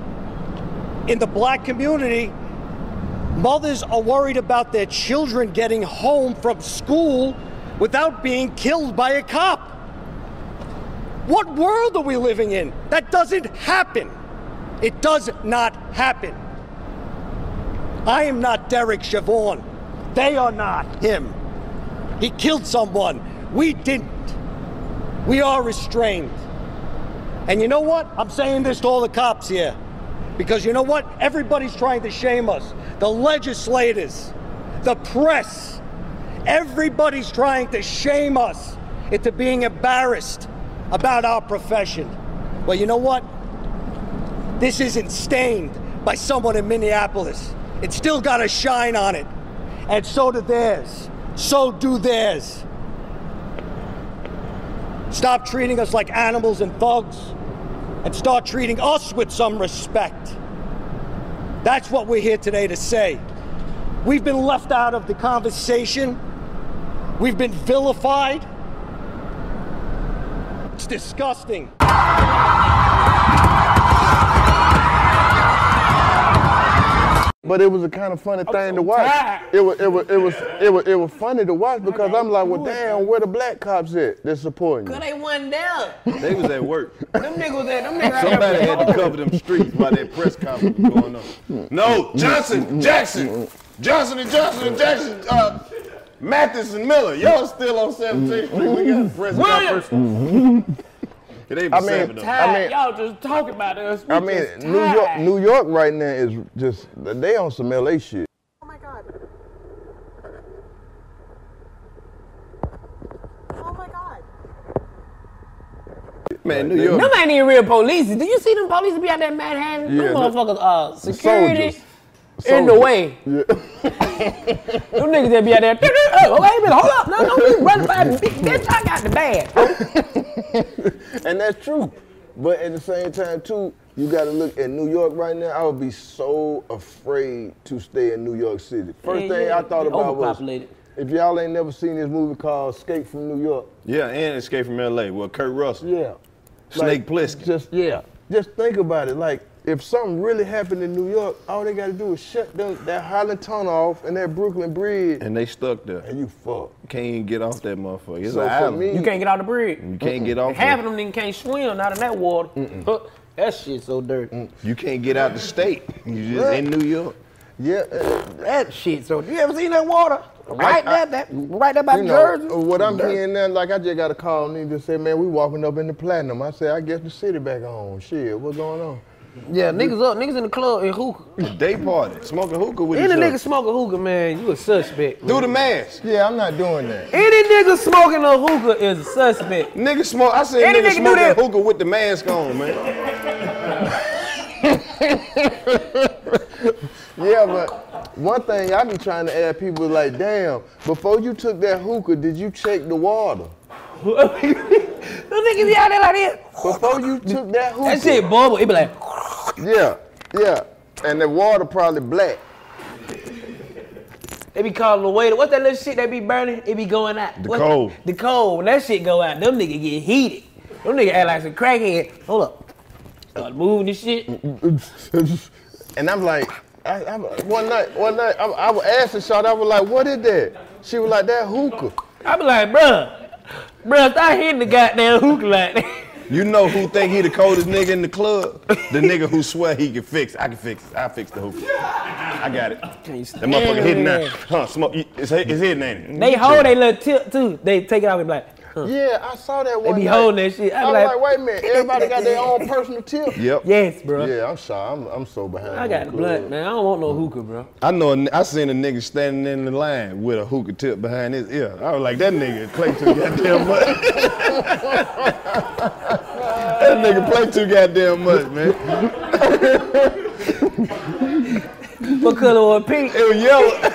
in the black community, mothers are worried about their children getting home from school without being killed by a cop. What world are we living in? That doesn't happen. It does not happen. I am not Derek Chauvin. They are not him. He killed someone. We didn't. We are restrained. And you know what? I'm saying this to all the cops here. Because you know what? Everybody's trying to shame us. The legislators, the press, everybody's trying to shame us into being embarrassed about our profession. Well, you know what? This isn't stained by someone in Minneapolis. It's still got a shine on it. And so do theirs. So do theirs. Stop treating us like animals and thugs and start treating us with some respect. That's what we're here today to say. We've been left out of the conversation. We've been vilified. It's disgusting. But it was a kind of funny thing to watch. tired. It was, it was, it was, it was, it was funny to watch because I'm like, well, damn, where the black cops at? They're supporting Cause you. they wasn't there. They was at work. Them niggas was there. Them niggas out Somebody there had to cover them streets while that press conference was going on. No, Johnson, Jackson, Johnson and Johnson and Jackson, uh, Mathis and Miller. Y'all still on seventeenth Street. We got a press conference. It ain't I but mean, seven of them. tired. I mean- Y'all just talking about us. We I mean, just New York, tired. New York right now is just, they on some L A shit. Oh my god. Oh my god. Man, New York. Them ain't even real police. Do you see them police be out there in Manhattan? Yeah, them the- motherfuckers, uh, security Soldiers. in the Soldiers. way. Yeah. Them niggas that be out there. Oh, wait a minute, hold up. No, no, we run by me. Bitch, I got the bag. And that's true. But at the same time, too, you got to look at New York right now. I would be so afraid to stay in New York City. First Yeah, thing yeah, I thought it's about was, overpopulated. if y'all ain't never seen this movie called Escape from New York, Yeah, and Escape from L A. Well, Kurt Russell. yeah. Snake Plissken. Just, yeah. just think about it. Like, if something really happened in New York, all they got to do is shut them, that Highland Tunnel off and that Brooklyn Bridge. And they stuck there. And you fucked. You can't even get off that motherfucker. It's So an for island. me- You can't get out the bridge. You can't get off Half there. of them niggas can't swim not in that water. Huh, that shit so dirty. You can't get out the state. You just in New York. Yeah, uh, That shit so. You ever seen that water? Right I- there, that right there by you Jersey. know, what I'm hearing now, like I just got a call and they just said, man, we walking up in the Platinum. I said, I guess the city back on. Shit, what's going on? Yeah, niggas up, niggas in the club in hookah. Day party. Smoking hookah with Any each nigga other. smoking hookah, man, you a suspect. Do the mask. Yeah, I'm not doing that. Any nigga smoking a hookah is a suspect. Nigga smoke. I said Any nigga nigga do smoking that. hookah with the mask on, man. Yeah, but one thing I be trying to ask people is like, damn, before you took that hookah, did you check the water? Them niggas be out there like this. Before you took that hookah. That shit bubble, it be like, Yeah, yeah. And the water probably black. they be calling the waiter. What's that little shit they be burning? It be going out. The What- coal. The coal. When that shit go out, them niggas get heated. Them niggas act like some crackhead. Hold up. Start moving this shit. And I'm like, I, I, one night, one night, I, I was asking Shawty, I was like, what is that? She was like, that hookah. I be like, bruh, bruh, stop hitting the goddamn hookah like that. You know who think he the coldest nigga in the club? The nigga who swear he can fix. I can fix. I fix the hookah. I got it. That motherfucker hitting that. Huh? Smoke. It's, it's hitting, ain't it? They hold their little tip too. They take it out and be like, huh. Yeah, I saw that one They be night. holding that shit. I I be was like, like, wait a minute, everybody got their own personal tip. Yep. yes, bro. Yeah, I'm sorry, I'm, I'm so behind. I on got the blood, club. man. I don't want no hookah, bro. I know. A, I seen a nigga standing in the line with a hookah tip behind his ear. I was like, that nigga play too goddamn much. That nigga play too goddamn much, man. What color was pink? It was yellow.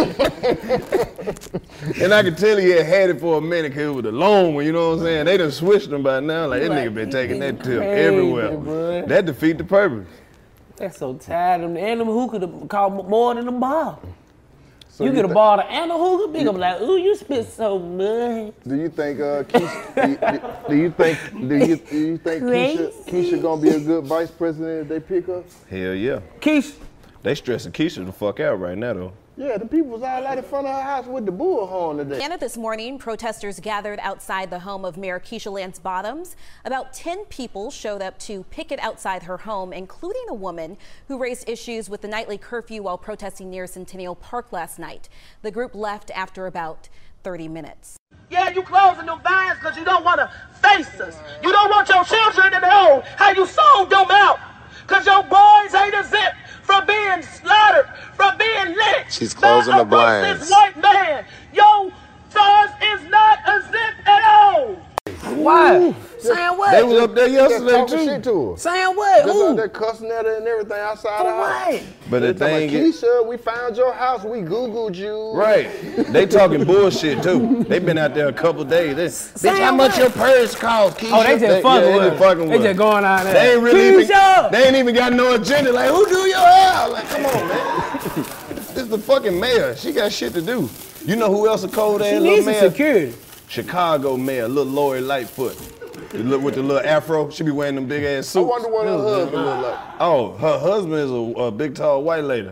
And I could tell he had had it for a minute because it was a long one, you know what I'm saying? They done switched him by now. Like, that nigga been taking that tip Crazy, everywhere. bro. That defeat the purpose. That's so tired of them. And them hookah to call more than a bar. So you you get a thi- bottle and a hookah, big. I'm like, ooh, you spit so much. Do you think uh, Keisha, do, you, do you think do you, do you think Keisha, Crazy. Keisha gonna be a good vice president if they pick her? Hell yeah. Keisha. They stressing Keisha the fuck out right now, though. Yeah, the people was all out in front of her house with the bullhorn today. Canada this morning, protesters gathered outside the home of Mayor Keisha Lance Bottoms. About ten people showed up to picket outside her home, including a woman who raised issues with the nightly curfew while protesting near Centennial Park last night. The group left after about thirty minutes. Yeah, you closing them vines because you don't want to face us. You don't want your children to know how you sold them out. Because your boys ain't a zip from being slaughtered, from being lynched. She's closing by the a blinds. racist white man. Your sons is not a zip at all. Why? Saying what? They was up there Just yesterday, talking too. shit to her. Saying what? Just Who? out there cussing at her and everything outside For the house. what? But They the talking thing about, is, Keisha, we found your house. We Googled you. right, they talking bullshit, too. They been out there a couple days. They, bitch, how much your purse cost, Keisha? Oh, they just fucking yeah, they with just her. fucking They with just her. going out there. They ain't really even, Keisha! they ain't even got no agenda. Like, who do your hair? Like, come on, man. This is the fucking mayor. She got shit to do. You know who else a cold ass She little needs some mayor? security. Chicago mayor, little Lori Lightfoot. The look with the little afro, she be wearing them big ass I suits. wonder what her husband look like. Oh, her husband is a, a big tall white lady.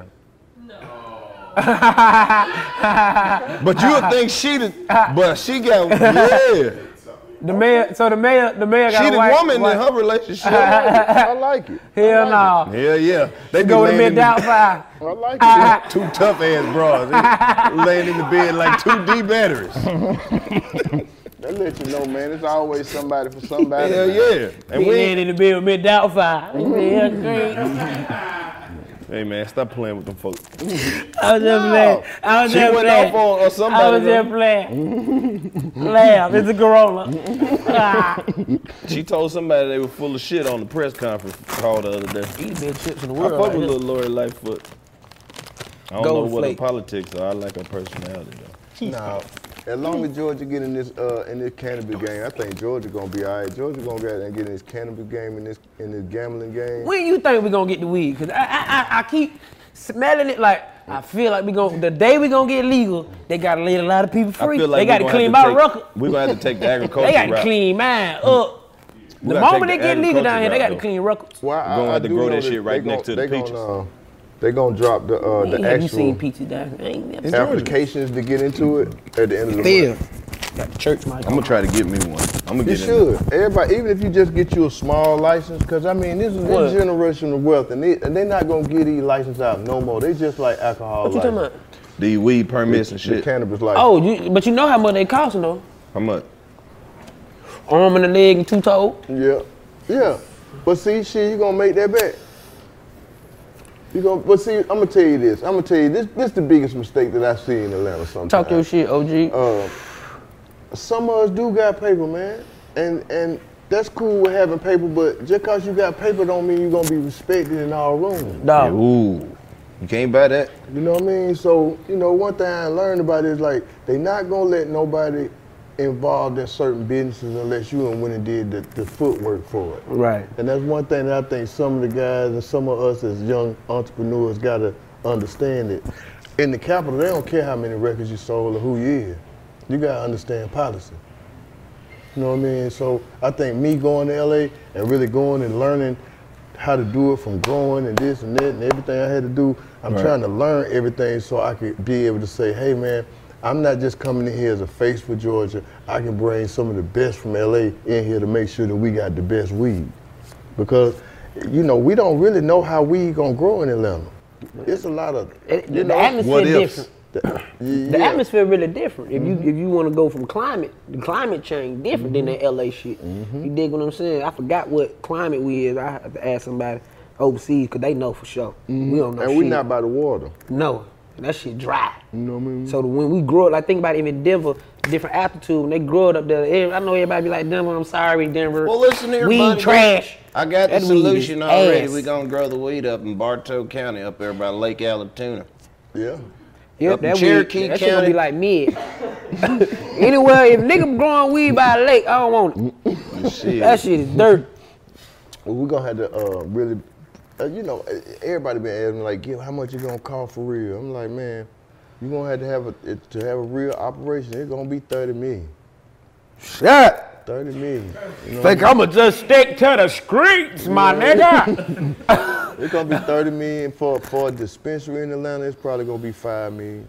But you would think she the, but she got, yeah. The mayor, so the mayor, the mayor got She a the white, woman white. in her relationship. I like it. Hell no. Hell yeah. They be Go with laying mid in down the, five. I like it. two tough ass bras. They laying in the bed like two D batteries. They let you know, man. It's always somebody for somebody. Hell man. yeah. And Big we man in the bed with mid down five. Yeah, great. Hey man, stop playing with them folks. I was just playing. I was She just went playing. off on or somebody. I was just though. playing. Laugh. It's a Corolla. Ah. She told somebody they were full of shit on the press conference call the other day. Eat the best chips in the I world. fuck right with here. little Lori Lightfoot. I don't Gold know what flake. her politics are. I like her personality though. Now, as long as Georgia get in this uh, in this cannabis game, I think Georgia gonna be all right. Georgia gonna get and get in this cannabis game in this in this gambling game. When you think we gonna get the weed? Cause I, I, I, I keep smelling it like I feel like we gonna the day we gonna get legal, they gotta let a lot of people I free. feel like they gotta we clean gonna my have to record. take- we gonna have to take the agriculture They gotta route. clean mine up. We The gotta moment take they the get legal down here, they got to agriculture clean records. Well, I, We're gonna I have to do grow know that shit right they next to gon- the they peaches. Gonna, uh, they gonna drop the uh, the Have you seen actual peaches down here? I ain't never It's seen applications to get into it at the end of the Phil. month. Got the church mic. I'm gonna try to get me one. I'm gonna You get in should. Everybody, even if you just get you a small license, because I mean, this is What? this generational wealth, and they and they not gonna get these licenses out no more. They just like alcohol. What you talking license. about? the weed permits and The shit. cannabis license. Oh, you, but you know how much they costing though? How much? Arm and a leg and two toe. Yeah, yeah. But see, shit, you gonna make that back. You gonna, but see, I'm gonna tell you this. I'm gonna tell you this. This is the biggest mistake that I see in Atlanta sometimes. Talk your shit, O G. Uh, some of us do got paper, man, and and that's cool with having paper. But just cause you got paper don't mean you're gonna be respected in all rooms. Dog. Ooh, you can't buy that. You know what I mean? So, you know, one thing I learned about it is like they not gonna let nobody involved in certain businesses unless you went and did the, the footwork for it. Right. And that's one thing that I think some of the guys and some of us as young entrepreneurs gotta understand it. In the capital, they don't care how many records you sold or who you is. You gotta understand policy. You know what I mean? So I think me going to L A and really going and learning how to do it from growing and this and that and everything I had to do, I'm Right. trying to learn everything so I could be able to say, hey man, I'm not just coming in here as a face for Georgia. I can bring some of the best from L A in here to make sure that we got the best weed. Because, you know, we don't really know how weed gonna grow in Atlanta. It's a lot of, It- you the know, atmosphere what ifs? different. the, The yeah. atmosphere really different. If you if you want to go from climate, the climate change different than that L A shit. You dig what I'm saying? I forgot what climate we is. I have to ask somebody overseas because they know for sure. We don't know And shit. we not by the water. No, that shit dry. You know what I mean? So when we grow up, like think about even Denver, different altitude. When they grow it up there, eh, I know everybody be like Denver. I'm sorry, Denver. Well, listen here, weed buddy. trash. I got the That weed is solution already. ass. We gonna grow the weed up in Bartow County up there by Lake Allatoona. Yeah. Yep, Up in that Cherokee weed, that shit gonna County. be like mid. Anywhere, if nigga growing weed by a lake, I don't want it. Shit. That shit is dirt. Well, we're gonna have to uh, really, uh, you know, everybody been asking me like, Gil, how much it gonna cost for real? I'm like, man, you gonna have to have a it, to have a real operation. It's gonna be thirty million. Shit. thirty million. You know Think I'ma just stick to the streets, my nigga. It's gonna be thirty million for for a dispensary in Atlanta. It's probably gonna be five million.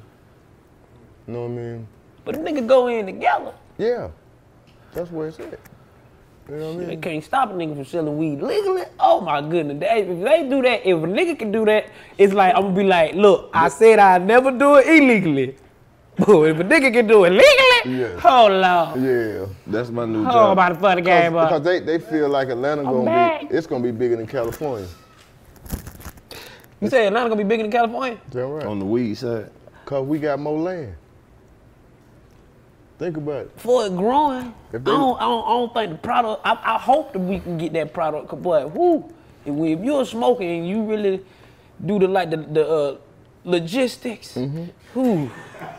You know what I mean? But a nigga go in together. Yeah, that's where it's at. You know what I They mean? can't stop a nigga from selling weed legally. Oh my goodness. They, if they do that, if a nigga can do that, it's like I'm gonna be like, look, I said I'd never do it illegally. But if a nigga can do it legally, Yeah. oh Lord. Yeah. That's my new Oh, I'm job. about to fuck the game Because up. they, they feel like Atlanta I'm gonna back. be, it's gonna be bigger than California. You say Atlanta gonna be bigger than California? Is that right? On the weed side. Cause we got more land. Think about it. For it growing, I If they- don't, I don't, I don't think the product. I, I hope that we can get that product. 'Cause, boy, whoo, if, we, if you're smoking and you really do the like the, the uh, logistics, Mm-hmm. whoo,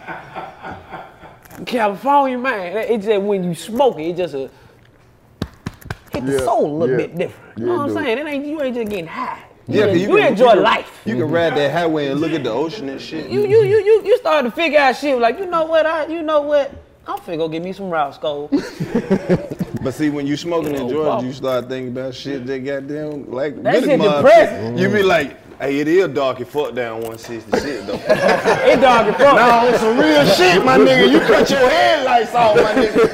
California man, it's just when you smoking, it just a hit the Yeah, soul a little yeah. bit different. You Yeah, know what I'm dude. saying? It ain't you ain't just getting high. Yeah, you, 'cause you, you can- enjoy you can- life. You can ride that highway and look at the ocean and shit. You you you you you start to figure out shit like, you know what I you know what I'm finna go get me some Roscoe. But see, when you smoking in Oh, Georgia, wow. you start thinking about shit that goddamn like That good shit mom depressing. shit. You be like, hey, it is dark as fuck down one sixty shit though. It dog and fuck. Nah, on some real shit, my nigga. You cut your headlights off, my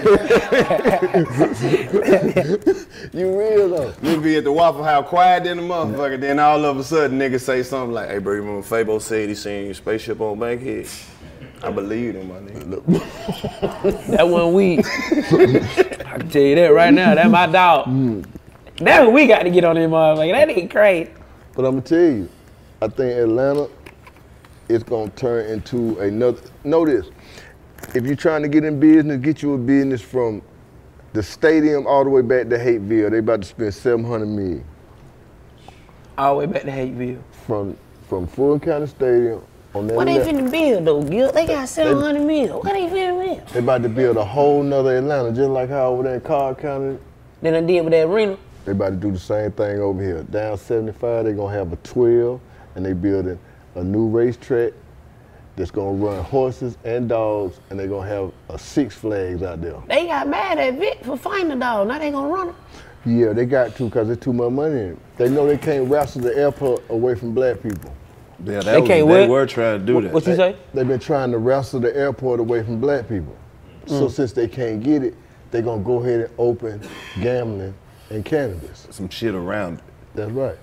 nigga. You real though. You be at the Waffle House quiet than the motherfucker, then all of a sudden niggas say something like, hey bro, you remember Fabo said he seen your spaceship on Bankhead? I believe him, my nigga. That one weed. I can tell you that right now. That my dog. That's what we got to get on that motherfucker. That ain't crazy. But I'm gonna tell you, I think Atlanta is gonna turn into another. Know this: if you're trying to get in business, get you a business from the stadium all the way back to Hateville. They about to spend seven hundred million All the way back to Hateville. from from Fulton County Stadium on that What they left. finna build though, Gil? They got seven hundred million. What they finna build? They about to build a whole nother Atlanta, just like how over there in Cobb County. Then I did with that arena. They about to do the same thing over here. Down seventy-five, they're gonna have a twelve, and they building a new racetrack that's gonna run horses and dogs, and they're gonna have a Six Flags out there. They got mad at Vic for finding the dog. Now they gonna run him. Yeah, they got to because there's too much money in it. They know they can't wrestle the airport away from black people. Yeah, that They was, can't they what? were trying to do What, that. what you say? They've been trying to wrestle the airport away from black people. So since they can't get it, they're going to go ahead and open gambling and cannabis. Some shit around it. That's right.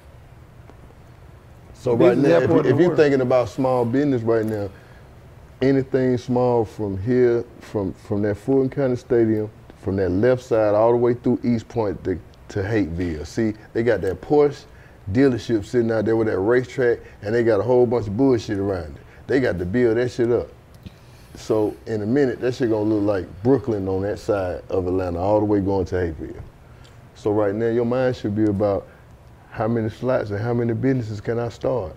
So This right is now, if, airport you, if to you're work. thinking about small business right now, anything small from here, from, from that Fulton County Stadium, from that left side all the way through East Point to, to Hateville. See, they got that Porsche dealership sitting out there with that racetrack, and they got a whole bunch of bullshit around it. They got to build that shit up. So in a minute, that shit gonna look like Brooklyn on that side of Atlanta, all the way going to Hateville. So right now, your mind should be about how many slots and how many businesses can I start?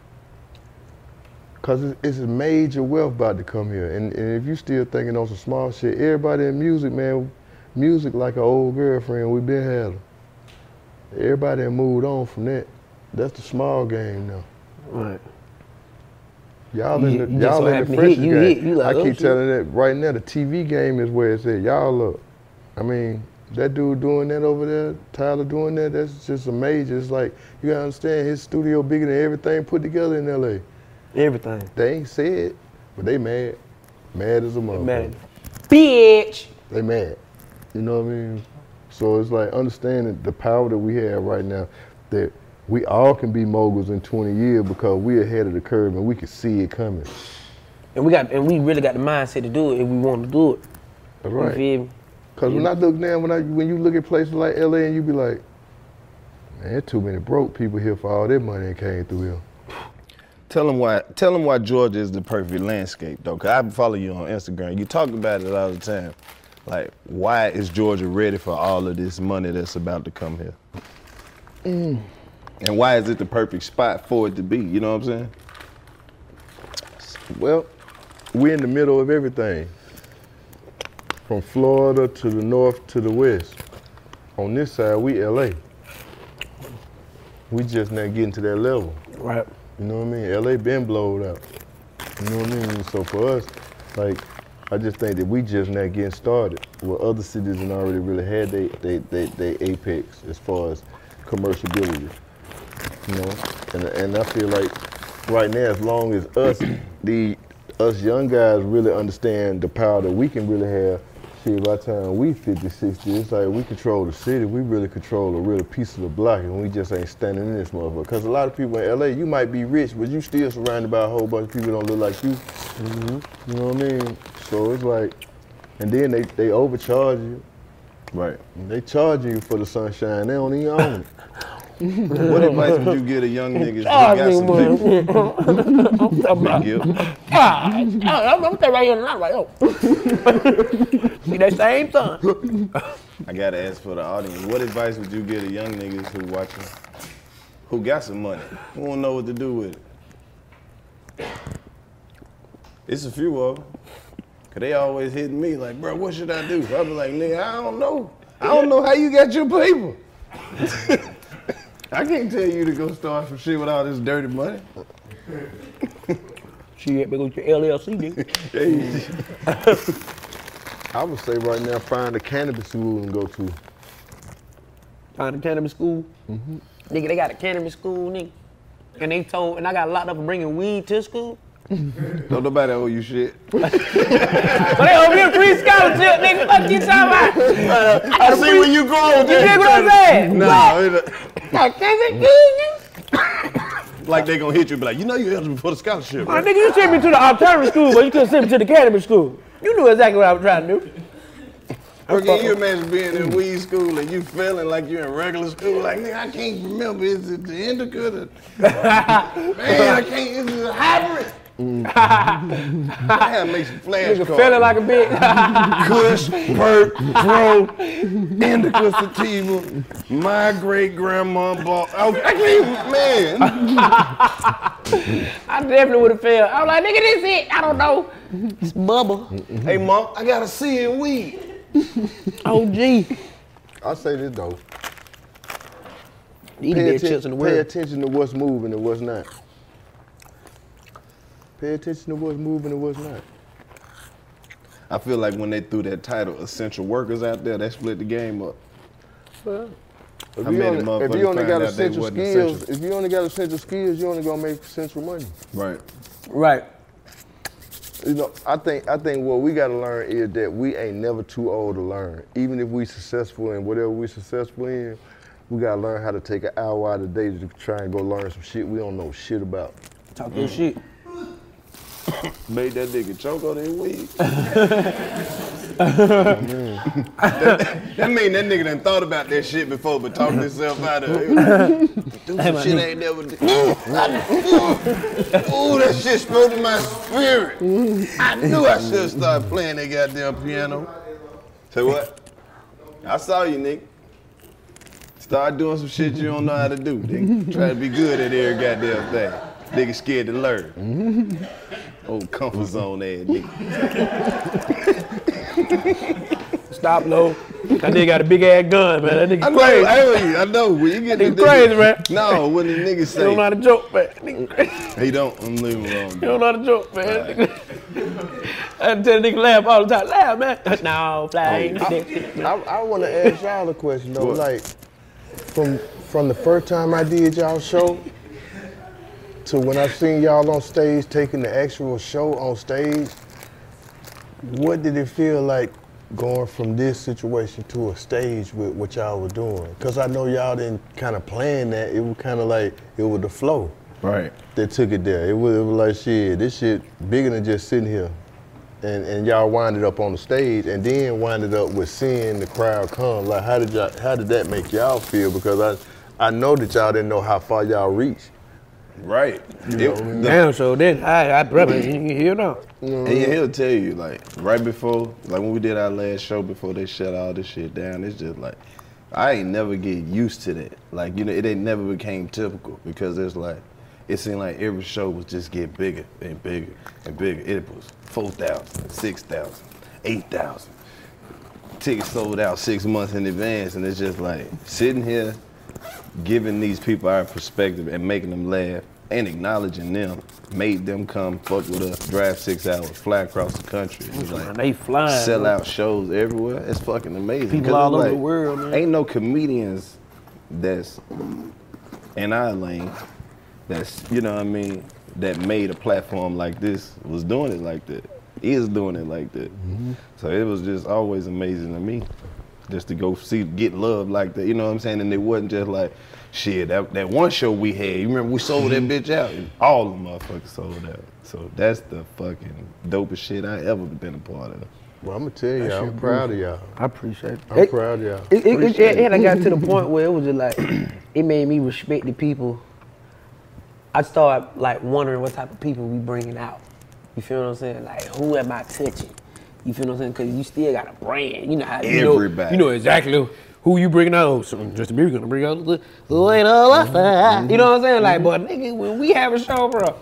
Cause it's, it's a major wealth about to come here. And, and if you still thinking on some small shit, everybody in music, man, music like an old girlfriend, we been had her. Everybody done moved on from that. That's the small game now. Right. Y'all You- in you the, just so y'all in happen the to freshest hit, you game. hit, you like, I oh, keep shit. telling that right now, the T V game is where it's at. Y'all look. I mean, that dude doing that over there, Tyler doing that, that's just a major. It's like, you gotta understand, his studio bigger than everything put together in L A. Everything. They ain't said, but they mad. Mad as a motherfucker. Mad. Bitch. They mad. You know what I mean? So it's like understanding the power that we have right now, that we all can be moguls in twenty years because we're ahead of the curve and we can see it coming. And we got, and we really got the mindset to do it if we want to do it. That's You right. feel me? Cause when I look down, when I when you look at places like L A and you be like, man, there's too many broke people here for all their money that came through here. Tell them why. Tell them why Georgia is the perfect landscape, though. Cause I follow you on Instagram. You talk about it all the time. Like, why is Georgia ready for all of this money that's about to come here? Mm. And why is it the perfect spot for it to be? You know what I'm saying? Well, we're in the middle of everything. From Florida to the north to the west. On this side, we L A. We just not getting to that level. Right. You know what I mean? L A been blowed out. You know what I mean? So for us, like, I just think that we just not getting started. Where other cities have already really had they they they they apex as far as commerciability. You know? And and I feel like right now, as long as us the us young guys really understand the power that we can really have, shit, by the time we fifty, sixty, it's like we control the city. We really control a real piece of the block, and we just ain't standing in this motherfucker. Because a lot of people in L A, you might be rich, but you still surrounded by a whole bunch of people that don't look like you. Mm-hmm. You know what I mean? So it's like, and then they, they overcharge you. Right. And they charge you for the sunshine. They don't even own it. What advice would you give to young niggas who Charge got me some more. paper? I'm talking about. Big Gil. God, I'm, I'm staying right here tonight, right? Oh. See that same thing. I gotta ask for the audience. What advice would you give to young niggas who watching, who got some money, who don't know what to do with it? It's a few of them. Cause they always hitting me like, bro, what should I do? I be like, nigga, I don't know. I don't know how you got your paper. I can't tell you to go start some shit with all this dirty money. Shit, better go to your L L C, nigga. I would say right now, find a cannabis school and go to. Find a cannabis school. Mm-hmm. Nigga, they got a cannabis school, nigga. And they told, and I got a lot of them bringing weed to school. Don't nobody owe you shit. So they owe me a free scholarship, nigga. Fuck you talking about? Uh, I see where you going with You that. dig what I'm saying? No, it, I can't get like they gonna hit you and be like, you know you eligible for the scholarship, My right? nigga, you sent me to the alternative school, but you couldn't send me to the cannabis school. You knew exactly what I was trying to do. Okay, you imagine being in weed school and you feeling like you're in regular school, like, nigga, I can't remember, is it the indica? The... Man, I can't, is it a hybrid? Mm. I had to make some flashcards. Nigga feeling like a bitch. Kush, Perk, Pro, Indica Sativa, my great grandma bought. Okay, I can't, man. I definitely would have failed. I was like, nigga, this it. I don't know. It's Bubba. Hey, mom, I got a C in weed. O G. I'll say this though. Eat Pay, the chips in the atten- world. pay attention to what's moving and what's not. Pay attention to what's moving and what's not. I feel like when they threw that title, essential workers out there, they split the game up. Well, If How you many only, if motherfuckers you only find got out they essential wasn't skills, essential? if you only got essential skills, you only gonna make essential money. Right. Right. You know, I think I think what we gotta learn is that we ain't never too old to learn. Even if we successful in whatever we successful in, we gotta learn how to take an hour out of the day to try and go learn some shit we don't know shit about. Talk your shit. Made that nigga choke on his weed. Mm. that, that mean that nigga done thought about that shit before, but talked himself out of it. Do some shit I ain't never did. Ooh, that shit spoke to my spirit. I knew I should have started playing that goddamn piano. Say what? I saw you, nigga. Start doing some shit you don't know how to do, nigga. Try to be good at every goddamn thing. Nigga scared to learn. Old comfort zone ass nigga. Stop, Lo. That nigga got a big ass gun, man. That nigga I know, crazy. I know, I know. When you get That the nigga crazy, man. No, when the niggas He say don't know how to joke, man. That nigga crazy. he don't, I'm leaving him alone. He don't know how to joke, man. I tell the nigga laugh all the time. Laugh, man. No, fly. I, I, I want to ask y'all a question though. What? Like, from from the first time I did y'all show to when I seen y'all on stage taking the actual show on stage, what did it feel like going from this situation to a stage with what y'all were doing? Because I know y'all didn't kind of plan that. It was kind of like, it was the flow Right. that took it there. It was, it was like, shit, this shit bigger than just sitting here. And, and y'all winded up on the stage and then winded up with seeing the crowd come. Like, how did y'all, how did that make y'all feel? Because I, I know that y'all didn't know how far y'all reached. Right. You It- know, the- Damn, so then I, I brother, you hear now. And yeah, he'll tell you, like, right before, like when we did our last show before they shut all this shit down, it's just like, I ain't never get used to that. Like, you know, it ain't never became typical because it's like, it seemed like every show was just get bigger and bigger and bigger. It was four thousand, six thousand, eight thousand. Tickets sold out six months in advance, and it's just like, sitting here, giving these people our perspective and making them laugh and acknowledging them made them come fuck with us, drive six hours, fly across the country. It's like, They flying. sell man. out shows everywhere. It's fucking amazing. People 'Cause all it's over the like, world, man. Ain't no comedians that's in our lane that's, you know what I mean, that made a platform like this, was doing it like that, is doing it like that. Mm-hmm. So it was just always amazing to me just to go see, get love like that, you know what I'm saying? And it wasn't just like, shit, that, that one show we had, you remember we sold that bitch out, and all the motherfuckers sold out. So that's the fucking dopest shit I ever been a part of. Well, I'm gonna tell you, I'm proud of y'all. I appreciate it. I'm it, proud of y'all. It, it, it, it, it got to the point where it was just like, it made me respect the people. I started like wondering what type of people we bringing out. You feel what I'm saying? Like, who am I touching? You feel what I'm saying? Because you still got a brand. You know how you know, Everybody. you know exactly who you bringing out. So Justin Bieber gonna bring out the little affair. You know what I'm saying? Like, but nigga, when we have a show, bro,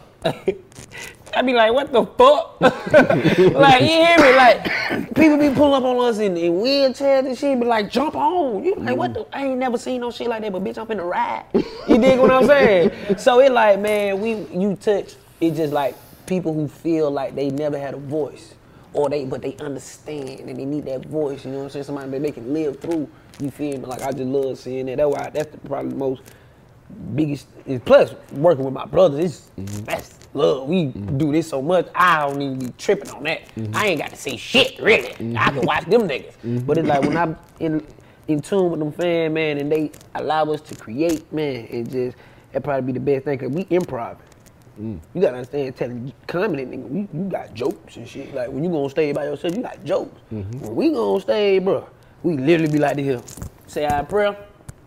I be like, what the fuck? Like, you hear me? Like, people be pulling up on us in, in wheelchairs and shit, be like, jump on. You like, what the? I ain't never seen no shit like that, but bitch, I'm finna ride. You dig what I'm saying? So it like, man, we you touch, it just like people who feel like they never had a voice. Or they, but they understand and they need that voice, you know what I'm saying? Somebody that they can live through, you feel me? Like, I just love seeing that. That's why, that's the, probably the most biggest, plus working with my brothers, it's, mm-hmm. that's love. We mm-hmm. do this so much, I don't even be tripping on that. Mm-hmm. I ain't got to say shit, really. Mm-hmm. I can watch them niggas. Mm-hmm. But it's like when I'm in in tune with them fans, man, and they allow us to create, man, it just, that probably be the best thing, because we improv. Mm. You gotta understand, telling comedy, nigga, we, you got jokes and shit. Like, when you go on stage by yourself, you got jokes. Mm-hmm. When we go on stage, bro, we literally be like this here. Say our prayer.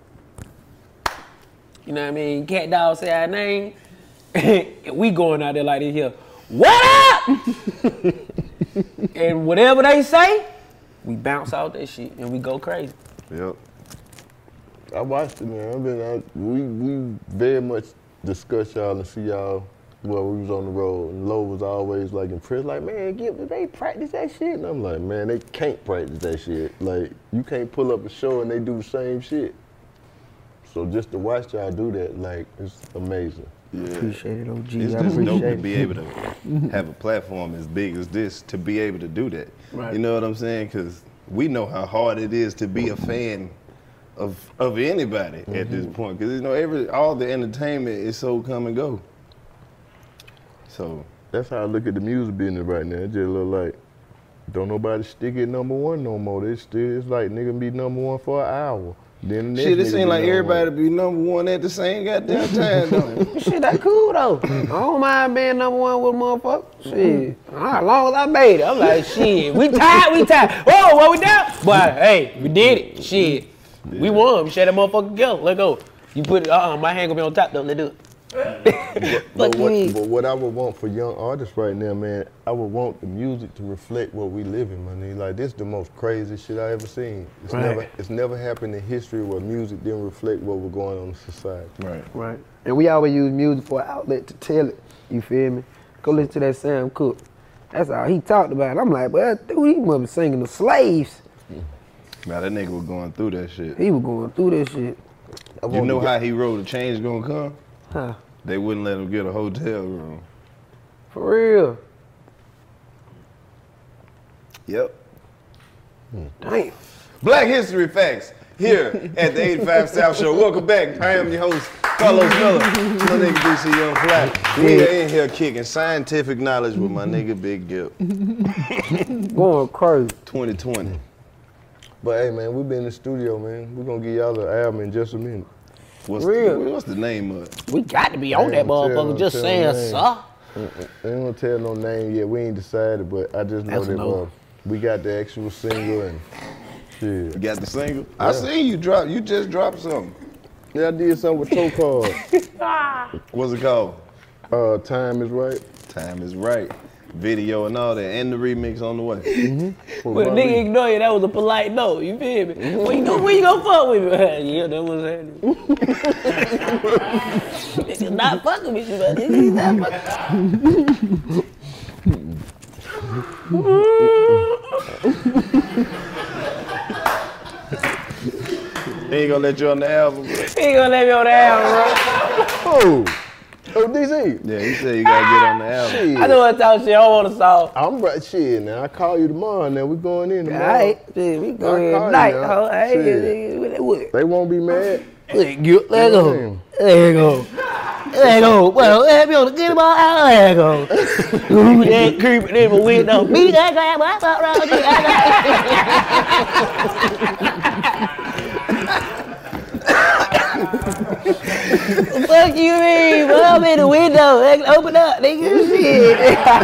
You know what I mean? Cat dog say our name. And we going out there like this here. What up? And whatever they say, we bounce out that shit and we go crazy. Yep. I watched it, man. I've been out, we we very much discuss y'all and see y'all while we was on the road. And Lo was always like impressed, like, man, give they practice that shit. And I'm like, man, they can't practice that shit. Like, you can't pull up a show and they do the same shit. So just to watch y'all do that, like, it's amazing. Yeah. Appreciate it, O G. It's I just dope appreciate to it. be able to have a platform as big as this to be able to do that. Right. You know what I'm saying? Because we know how hard it is to be a fan of of anybody mm-hmm. at this point, because you know every all the entertainment is so come and go. So that's how I look at the music business right now. It just look like don't nobody stick at number one no more. They still it's like nigga be number one for an hour. Then the shit, it seems like everybody one. be number one at the same goddamn time, don't it? Shit, that cool though. I don't mind being number one with a motherfucker. Shit, as long as I made it, I'm like, shit, we tied, we tied. Whoa, what we down? But hey, we did it. Shit, yeah. We won. We share that motherfucker together. Let go. You put it. Uh, uh my hand gonna be on top though. Let's do it. but, but, what, but what I would want for young artists right now, man, I would want the music to reflect what we live in, man. Like this is the most crazy shit I ever seen. It's right. never it's never happened in history where music didn't reflect what was going on in society. Right. Right. And we always use music for an outlet to tell it. You feel me? Go listen to that Sam Cooke. That's all he talked about. I'm like, well, dude, he must be singing the slaves. Now that nigga was going through that shit. He was going through that shit. You know how he wrote "The Change Gonna Come"? Huh? They wouldn't let him get a hotel room. For real? Yep. Damn. Black History Facts here at the eighty-five South Show. Welcome back. I am your host, Carlos Miller. My nigga D C Young Fly. We are in here kicking scientific knowledge with my nigga Big Gip. Going crazy. twenty twenty. But hey, man, we been in the studio, man. We're gonna give y'all the album in just a minute. What's Real. The, what's the name of it? We got to be on that motherfucker. No, just saying, sir. I ain't gonna tell no name yet. We ain't decided, but I just know That's that no. uh, we got the actual single and shit. You got the single? Yeah. I seen you drop. You just dropped something. Yeah, I did something with Toe Card. What's it called? Uh, Time Is Right. Time Is Right. Video and all that, and the remix on the way. Mm-hmm. But nigga ignore you, that was a polite no, you feel me? Mm-hmm. When you know when you gonna fuck with me? Yeah, that was happening. Nigga not fucking with you, but nigga not He ain't gonna let you on the album, bro. He ain't gonna let me on the album, bro. Oh. Oh, D C. Yeah, he said you gotta get on the album. Shit. I know what talk shit, I don't want to solve. I'm right, shit, now. I call you tomorrow, now. We going in tomorrow. All right, shit, we going in tonight. Oh, hey, what? They won't be mad. Let go. Let go. Let go. Let go. Well, let me on the good ball out. Let go. Ooh, that creeping in my window. Me, that grab my thought around you. Fuck you, mean? Well, I'm in the window. Open up, nigga. Shit.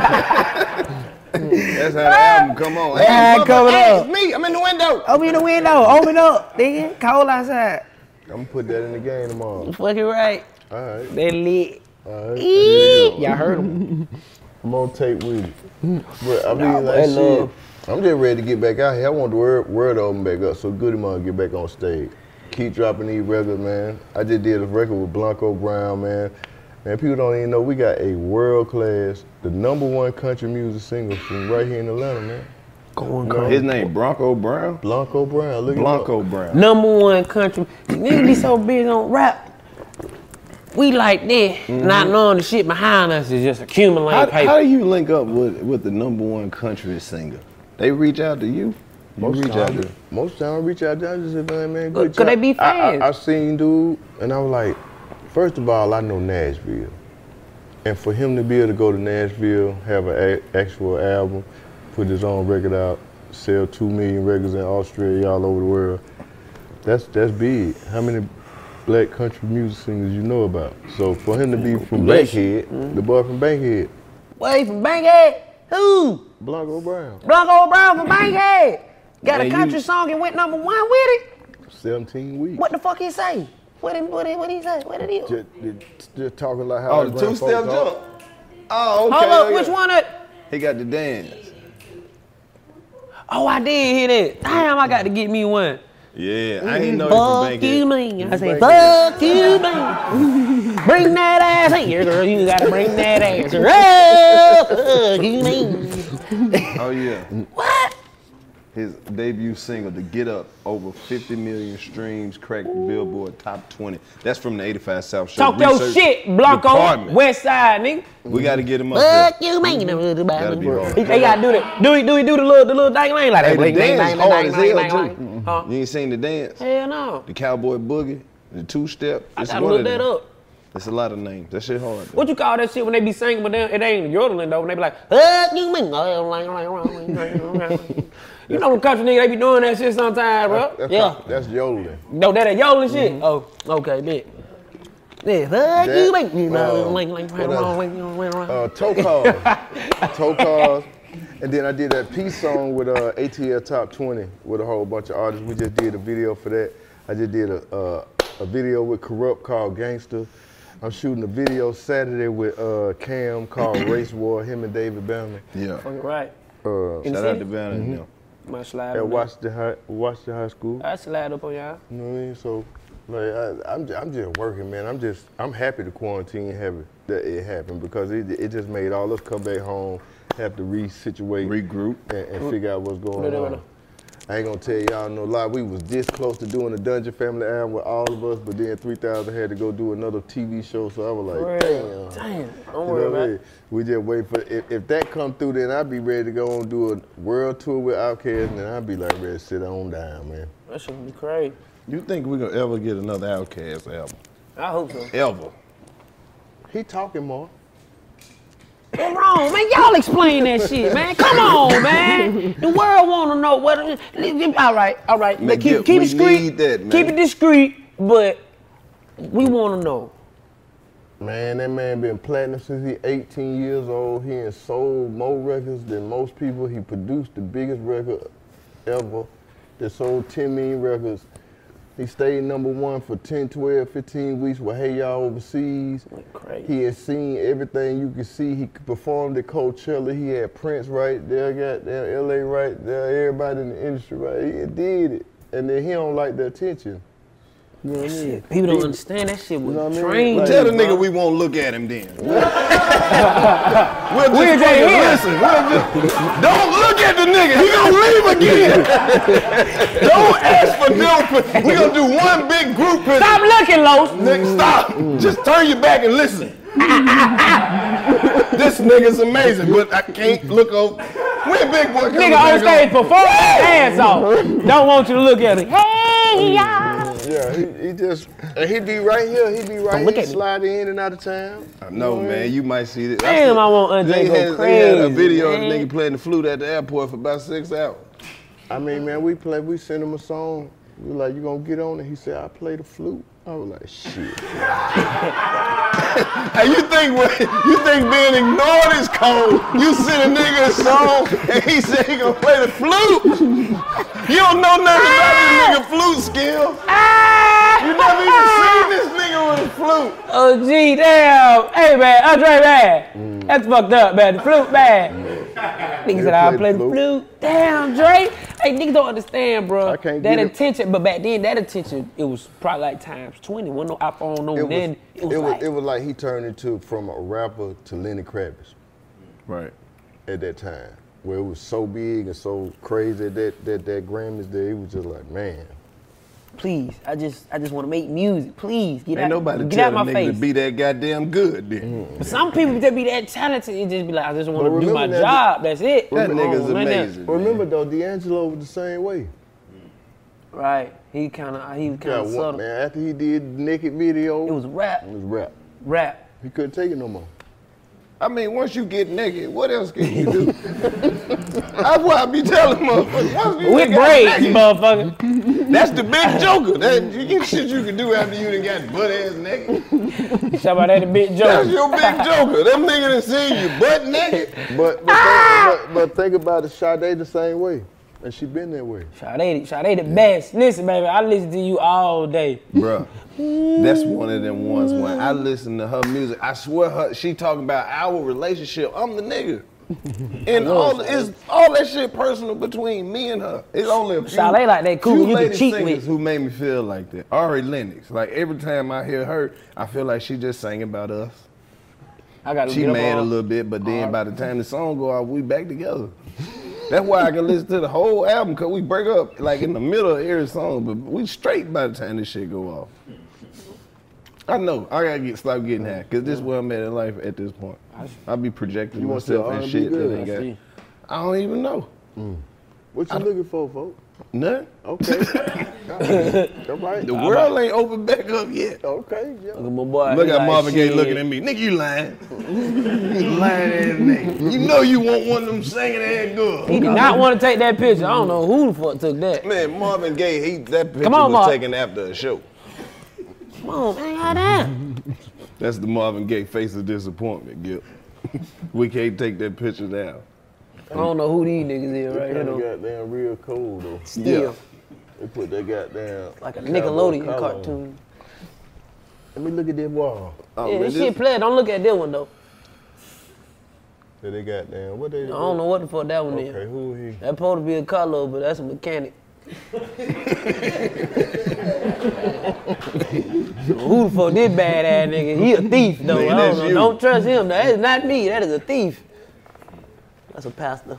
That's how the album come on. Hey, Yeah, coming hey, up. it's me. I'm in the window. Open the window. Open up, nigga. Cold outside. I'm gonna put that in the game tomorrow. Fucking right. All right. They lit. All right. Eee. Y'all heard them. I'm on tape with you. But I mean, Nah, like, boy, shit. love. I'm just ready to get back out here. I want the word, word open back up so Goody Mob get back on stage. Keep dropping these records, man. I just did a record with Blanco Brown, man. Man, people don't even know we got a world class, the number one country music singer from right here in Atlanta, man. Going No. His name Bronco Brown? Blanco Brown. Look Blanco him up. Brown. Number one country. Niggas be so big on rap. We like that, mm-hmm. not knowing the shit behind us is just accumulating How, paper. how do you link up with, with the number one country singer? They reach out to you? You Most reach out time, to most time I reach out to them, I just say, man, man, Could- good could job. they be fans? I, I, I seen dude, and I was like, first of all, I know Nashville. And for him to be able to go to Nashville, have an a- actual album, put his own record out, sell two million records in Australia, all over the world, that's that's big. How many black country music singers you know about? So for him to be from Bankhead, mm-hmm. the boy from Bankhead, Wait, from Bankhead? Who? Blanco Brown, Blanco Brown from Bankhead. Got a Man, country you- song and went number one with it? seventeen weeks. What the fuck he say? What did what did what he say? What did he? Just, just, just talking like how Oh, the the grown two-step folks talk. jump. Oh, okay. Hold up, okay. which one? It? He got the dance. Oh, I did hear that. Damn, I got to get me one. Yeah, I ain't know Fuck he you, from man. I say, Bankhead. fuck you, man. Bring that ass here, girl. You gotta bring that ass here. Oh, fuck you, man. Bankhead. Oh, yeah. What? His debut single, The Get Up, over fifty million streams, cracked the Billboard top twenty. That's from the eighty-five South Show. Talk your Research shit, Blanco. Department. West Side, nigga. We got to get him up Fuck there. you, man. Gotta be hard. They gotta do that. Do he do he do the little the little dang lane like Hey, that? the Dang, dance dang, hard dang, as dang, hell, dang, too. dang. Huh? You ain't seen the dance? Hell no. The cowboy boogie, the two step. I It's gotta one look of that them. up. It's a lot of names. That shit hard. Though. What you call that shit when they be singing, but then it ain't yodeling though? When they be like, "Huh, you mean?" You know, them country niggas, they be doing that shit sometimes, bro. That's, Yeah. that's yodeling. No, that ain't yodeling shit. Oh, okay, bitch. Yeah, huh, you That, mean? uh, Uh, tow cars. Tow cars. And then I did that peace song with uh, A T L Top twenty with a whole bunch of artists. We just did a video for that. I just did a, uh, a video with Corrupt called Gangster. I'm shooting a video Saturday with uh, Cam called Race War, him and David Banner. Yeah. Right. Uh, In the Shout out city? to Banner and them. My slide. at on Washington High, Washington High School. that. I slide up on y'all. You know what I mean? So, like, I, I'm, ju- I'm just working, man. I'm just, I'm happy the quarantine happened, that it happened because it, it just made all us come back home, have to resituate, regroup, and, and figure out what's going Put it on. on. I ain't gonna tell y'all no lie. We was this close to doing a Dungeon Family album with all of us, but then three thousand had to go do another T V show. So I was like, Real. damn. Damn. Don't You worry know what I about mean? it. We just wait for if, if that come through, then I'd be ready to go and do a world tour with Outkast, and then I'd be like ready to sit on down, man. That should be crazy. You think we gonna ever get another Outkast album? I hope so. Ever? He talking more. What's wrong, man? Y'all explain that shit, man. Come on, man. The world want to know what. All right, all right. Man, keep get- keep we it discreet. need that, man. Keep it discreet, but we want to know. Man, that man been platinum since he eighteen years old. He done sold more records than most people. He produced the biggest record ever that sold ten million records. He stayed number one for ten, twelve, fifteen weeks with Hey Y'all Overseas. Crazy. He had seen everything you could see. He performed at Coachella. He had Prince right there, got there, L A right there, everybody in the industry right. He did it. And then he don't like the attention. You know what I mean? People don't He- understand that shit was You know what I mean? trained. Like- Tell the bro. nigga we won't look at him then. we'll just We'll just fucking hear. listen. We'll just, don't look at the nigga. He gonna leave again. Don't ask for them. We gonna do one big group picture. Stop looking, Los. Nigga, stop. Just turn your back and listen. This nigga's amazing, but I can't look over. When Big Boy coming Nigga on back stage performing his ass off. Don't want you to look at it. Hey, y'all. Yeah, he, he just, and he be right here, he be right look here, at me. sliding in and out of town. I know, man. You might see this. Damn, I want Andre They to had, go they had a crazy, video of man. the nigga playing the flute at the airport for about six hours. I mean, man, we play, we sent him a song. We were like, you gonna get on it? He said, I play the flute. I was like, shit. Hey, you think when, you think being ignored is cold? You send a nigga a song and he said he gonna play the flute. You don't know nothing about this nigga flute skill. You never even seen this nigga with a flute. Oh, gee, damn. Hey, man, Andre, man. That's fucked up, man. The flute, man. Nigga said, I'll play the flute. Damn, Dre. Hey, niggas don't understand, bro. I can't that get it. attention, but back then, that attention, it was probably like times twenty. Wasn't no iPhone, no It was, then. It was it, like, was, it was like he turned into from a rapper to Lenny Kravitz Right. at that time, where it was so big and so crazy that that, that Grammys there, he was just like, man. please, I just, I just want to make music. Please, get Ain't out, nobody get tell out a my nigga face. to be that goddamn good then. But some people that be that talented, it just be like, I just want But to do my remember that- job. That's it. That Come nigga's on, man. amazing. Remember though, D'Angelo was the same way. Right. He kind of, he was kind Yeah, of one, subtle. man, after he did Naked video, It was rap, it was rap. rap. He couldn't take it no more. I mean, once you get naked, what else can you do? That's why I be telling motherfuckers. Once you With get braids, naked, motherfucker. that's the big joker. That, you get shit you can do after you done got butt ass naked. Talk about that a bit That's joke. your big joker. Them niggas done seen you butt naked. But but, think, but but think about it, Sade the same way, and she been that way. Sade, Sade the best. Listen, baby, I listen to you all day. Bruh, that's one of them ones when I listen to her music, I swear her, she talking about our relationship. I'm the nigga. And all it's all that shit personal between me and her. It's only a few, Sade like that cool few you can lady cheat singers with. who made me feel like that. Ari Lennox. Like every time I hear her, I feel like she just sang about us. I got to She get up mad a on- little bit, but then by the time the song go out, we back together. That's why I can listen to the whole album, cause we break up like in the middle of every song, but we straight by the time this shit go off. I know, I gotta get stop getting high, cause this is where I'm at in life at this point. I be projecting You want to myself R and and B shit that girl? ain't I got. see. I don't even know. What you looking for, folks? Nothing. Okay. All right. The world ain't open back up yet. Okay. Yeah. Look at my boy. Look he at like, Marvin Gaye shit. looking at me. Nigga, you lying. You lying ass nigga. You know you want one of them singing ass girls. He did not want to take that picture. I don't know who the fuck took that. Man, Marvin Gaye, he that picture Come on, was Marv. taken after a show. Come on, man, how that? That's the Marvin Gaye face of disappointment, Gil. We can't take that picture down. I don't know who these niggas is right here Kinda though. goddamn real cold though. Still, They put that goddamn like a cowboy Nickelodeon collar on. cartoon. Let me look at this wall. Oh, Yeah, man, this this- shit play. Don't look at this one though. That they goddamn what they? I don't know what the fuck that one Okay, is. who he? That supposed to be a color, but that's a mechanic. Who the fuck this bad ass nigga? He a thief though. Man, I that's don't know. you. Don't trust him. That is not me. That is a thief. That's a pastor.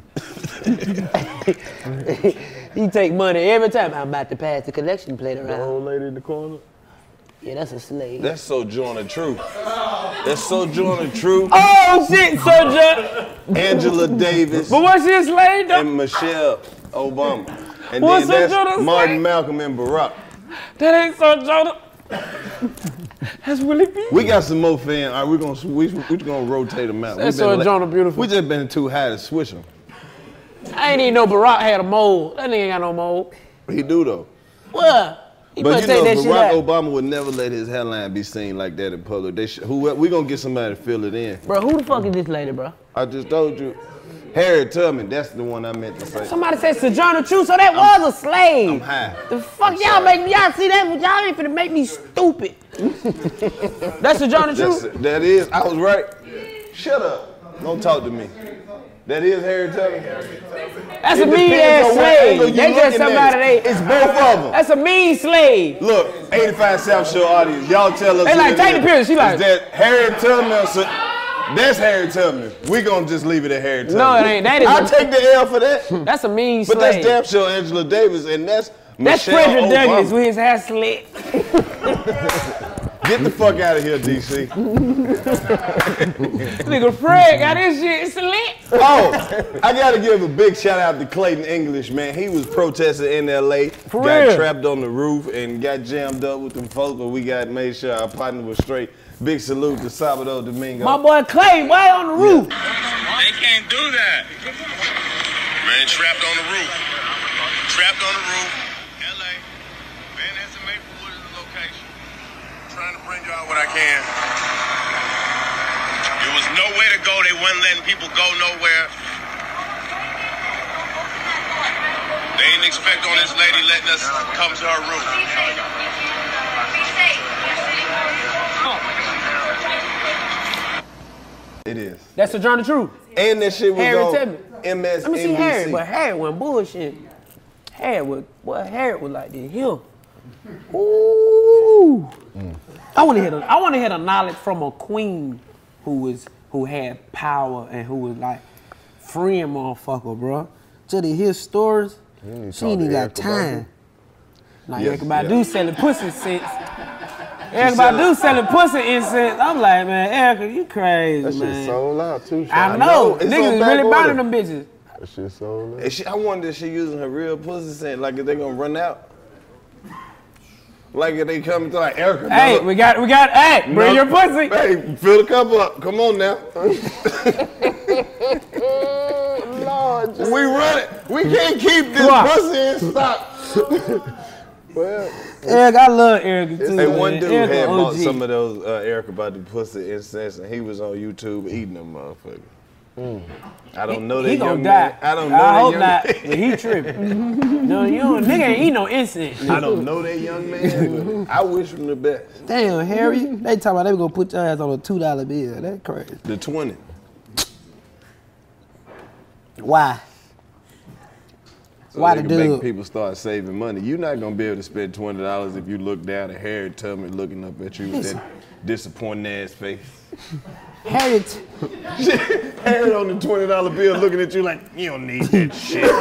He take money every time. I'm about to pass the collection plate The around. old lady in the corner. Yeah, that's a slave. That's Sojourner Truth. That's Sojourner Truth. Oh shit, Sojourner. Angela Davis But what's his slave though? and Michelle Obama. And What's then Sojourner that's Martin, slave? Malcolm, and Barack. That ain't Sojourner. That's Willie B. We got some more fans. All right, we're gonna we we gonna rotate them out. That's We been Sojourner beautiful. We just been too high to switch them. I ain't even know Barack had a mold. That nigga ain't got no mold. He do though. What? He But must you take know, that shit Barack out. Obama would never let his hairline be seen like that in public. They sh- who we gonna get somebody to fill it in. Bro, who the fuck is this lady, bro? I just told you, Harriet Tubman. That's the one I meant to say. Somebody said Sojourner Truth, so that was a slave. I'm high. The fuck I'm y'all sorry. make me? Y'all see that? Y'all ain't finna make me stupid. That's Sojourner That's, Truth. that is. I was right. Shut up. Don't talk to me. That is Harriet Tubman. That's It a mean depends ass on what angle slave. you They just looking at somebody it. they. It's both of them. That's a mean slave. Look, eighty-five South Show audience, y'all tell us. They who like, that take is. the picture. She like- Is that Harriet Tubman? Or so, that's Harriet Tubman. We gonna just leave it at Harriet Tubman. No, it ain't. That is I'll a- take the L for that. That's a mean But slave. that's damn sure Angela Davis, and that's That's Michelle Frederick Obama. Douglass with his hair slick. Get the fuck out of here, D C. Nigga Fred got his shit slick. Oh, I gotta give a big shout out to Clayton English, man. He was protesting in L A, For got real? trapped on the roof and got jammed up with them folks, but we got made sure our partner was straight. Big salute to Salvador Domingo. My boy Clay, why on the roof? They can't do that. Man, trapped on the roof. Trapped on the roof. L A. Van Ness and Maplewood is the location. Trying to bring y'all what I can. There was nowhere to go. They weren't letting people go nowhere. They didn't expect on this lady letting us come to her roof. It is. That's Sojourner Truth. And that shit was Harriet on Tubman. M S N B C. Let me see Harriet, but Harriet went bullshit. Harriet was, what Harriet was like this. Him. Ooh. I want to hear the, I want to hear the knowledge from a queen who was, who had power and who was like freeing motherfucker, bro. Just to hear stories, need to she talk ain't to even got Erykah time. Now Yes, Erykah Badu yeah. selling pussy since. Erykah selling- Badu selling pussy incense. I'm like, man, Erykah, you crazy, That shit man. sold out too. I Sean. know. It's Niggas on is back really order. buying them bitches. That shit sold out. And she, I wonder if she using her real pussy scent, like if they gonna run out. Like if they come to like Erica. Hey, no, we got, we got, hey, bring your pussy. Hey, fill the cup up. Come on now. Lord, just, We run it. We can't keep this Come on. pussy in stock. well, Eric, I love Eric too. Hey, man. one dude Erica had bought O G. some of those uh, Erica about the pussy incense, and he was on YouTube eating them motherfuckers. I don't know that He young gonna die. man. I don't know I that hope young not, man. but he tripping. No, you don't, nigga ain't eat no incense. I don't know that young man, but I wish him the best. Damn, Harry, they talking about they gonna put your ass on a two dollar bill. That's crazy. The twenty. Why? So Why they the can make dude? people start saving money. You're not gonna be able to spend twenty dollars if you look down at Harriet Tubman looking up at you with that disappointing ass face. Harriet, Harriet on the twenty dollar bill looking at you like, you don't need that shit.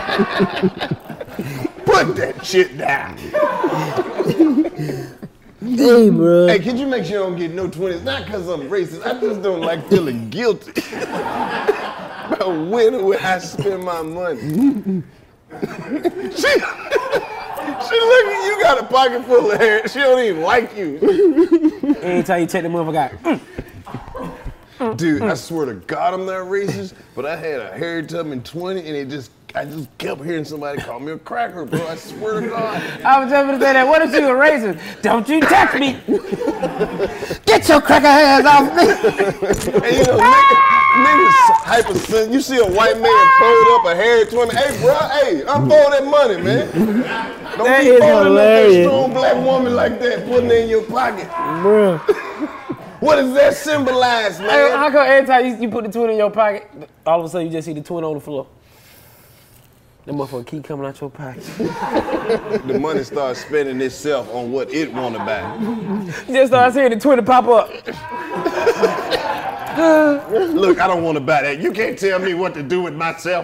Put that shit down. Hey, bro. Hey, can you make sure I don't get no twenties? Not because I'm racist. I just don't like feeling guilty about when would I spend my money. she, she look at you, got a pocket full of hair. She don't even like you. Anytime you check the motherfucker out. Mm. Dude, I swear to God, I'm not racist, but I had a Harry Tubman twenty, and it just, I just kept hearing somebody call me a cracker, bro. I swear to God. I was just gonna say that. What if you a racist? Don't you touch me. Get your cracker hands off me. And you know, niggas, niggas hypersensitive. You see a white man fold up a Harry twenty, hey, bro, hey, unfold that money, man. Don't That be is folding up that hilarious. strong black woman like that, putting it in your pocket. Bro. What does that symbolize, man? Hey, how come every time you, you put the twin in your pocket, all of a sudden you just see the twin on the floor? That motherfucker keep coming out your pocket. The money starts spending itself on what it want to buy. You just start seeing the twin pop up. Look, I don't want to buy that. You can't tell me what to do with myself.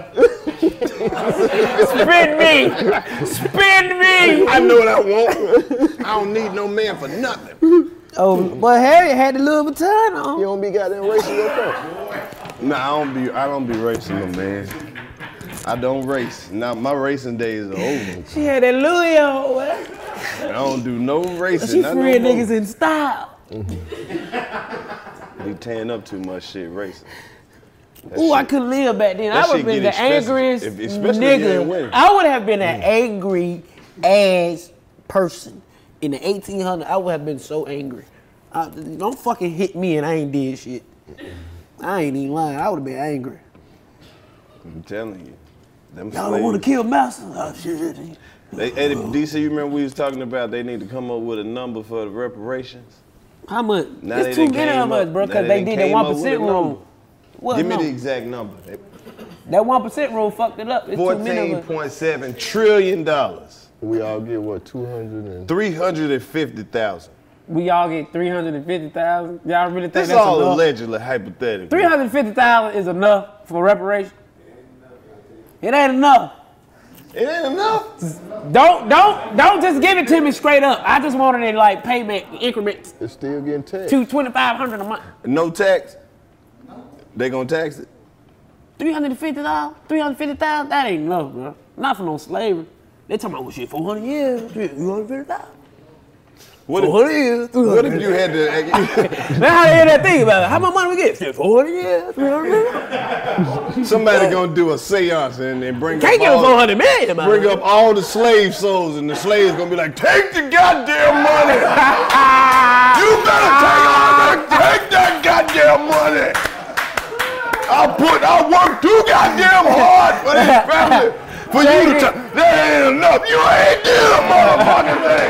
Spend me! Spend me! I know what I want. I don't need no man for nothing. Oh, but Harry had the Louis Vuitton on. You don't be goddamn racing yourself. Nah, I don't be. I don't be racing, no man. I don't race. Now my racing days are over. She had that Louis on. What? I don't do no racing. She not freeing no more. niggas in style. Be tearing up too much shit racing. That Ooh, I shit- could live back then. that I would shit have been get the expensive, angriest if- especially if you ain't nigga. winning. I would have been an angry ass person. In the eighteen hundreds, I would have been so angry. I, don't fucking hit me and I ain't did shit. I ain't even lying. I would have been angry. I'm telling you. Them Y'all don't want to slaves- kill Master? Oh, shit. They, hey, D C, you remember we was talking about they need to come up with a number for the reparations? How much? Now It's they too done many came of us, up- bro, now because they they done did that came one up with a percent number. rule. What Give me number? the exact number. That one percent rule fucked it up. It's too many Fourteen of us. point seven trillion dollars. We all get what, two hundred and Three hundred and fifty thousand. We all get three hundred fifty thousand. Y'all really think This that's all enough? allegedly hypothetical. three hundred fifty thousand is enough for reparation? It ain't enough. It ain't enough. Don't don't don't just give it to me straight up. I just wanted it like payment increments it's still getting taxed. to twenty-five hundred a month. No tax. They gonna tax it. three hundred fifty dollars? three hundred fifty thousand? That ain't enough, bro. Not for no slavery. They talking about, well, shit, four hundred years, three hundred fifty thousand. What four hundred years, if, what if you had to? Now how you hear that thing about it? How much money we get? Shit, four hundred years, three hundred. Somebody gonna do a seance and, and bring Can't up give all, four hundred million, man. bring up all the slave souls, and the slaves gonna be like, take the goddamn money. You better take all that. Take that goddamn money. I'll put. I'll work too goddamn hard for this family. For you to. Ta- that ain't enough. You ain't did a motherfucking thing.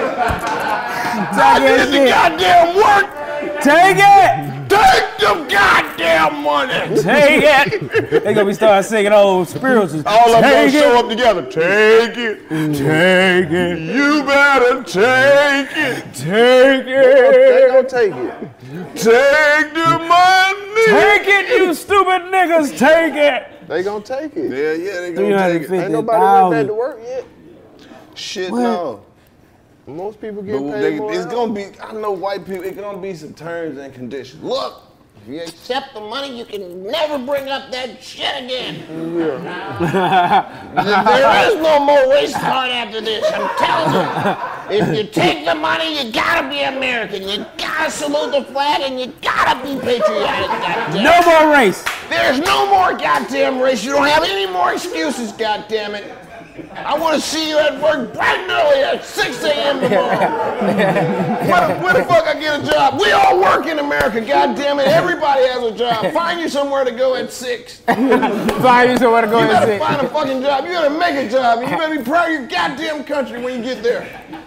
I did the goddamn work. Take it! Take the goddamn money. Take it! They gonna be starting singing old spirituals. All of them gonna Take it. show up together. Take it. Take it. You better take it. Take They it. gonna take it. Take the money. Take it, you stupid niggas. Take it. They gonna take it. Yeah, yeah, they gonna take it. Ain't nobody went back to work yet. Shit, What? no. Most people get But paid they, more. it's now. gonna be, I know white people, it's gonna be some terms and conditions. Look, if you accept the money, you can never bring up that shit again. There is no more race card after this, I'm telling you. If you take the money, you gotta be American. You gotta salute the flag and you gotta be patriotic, goddamn. No more race. There's no more goddamn race. You don't have any more excuses, goddamn it. I want to see you at work bright and early at six a.m. tomorrow. where, the, where the fuck I get a job? We all work in America, goddamn it. Everybody has a job. Find you somewhere to go at six. Find you somewhere to go You and better sit. find a fucking job. You gotta make a job. And you better be proud of your goddamn country when you get there.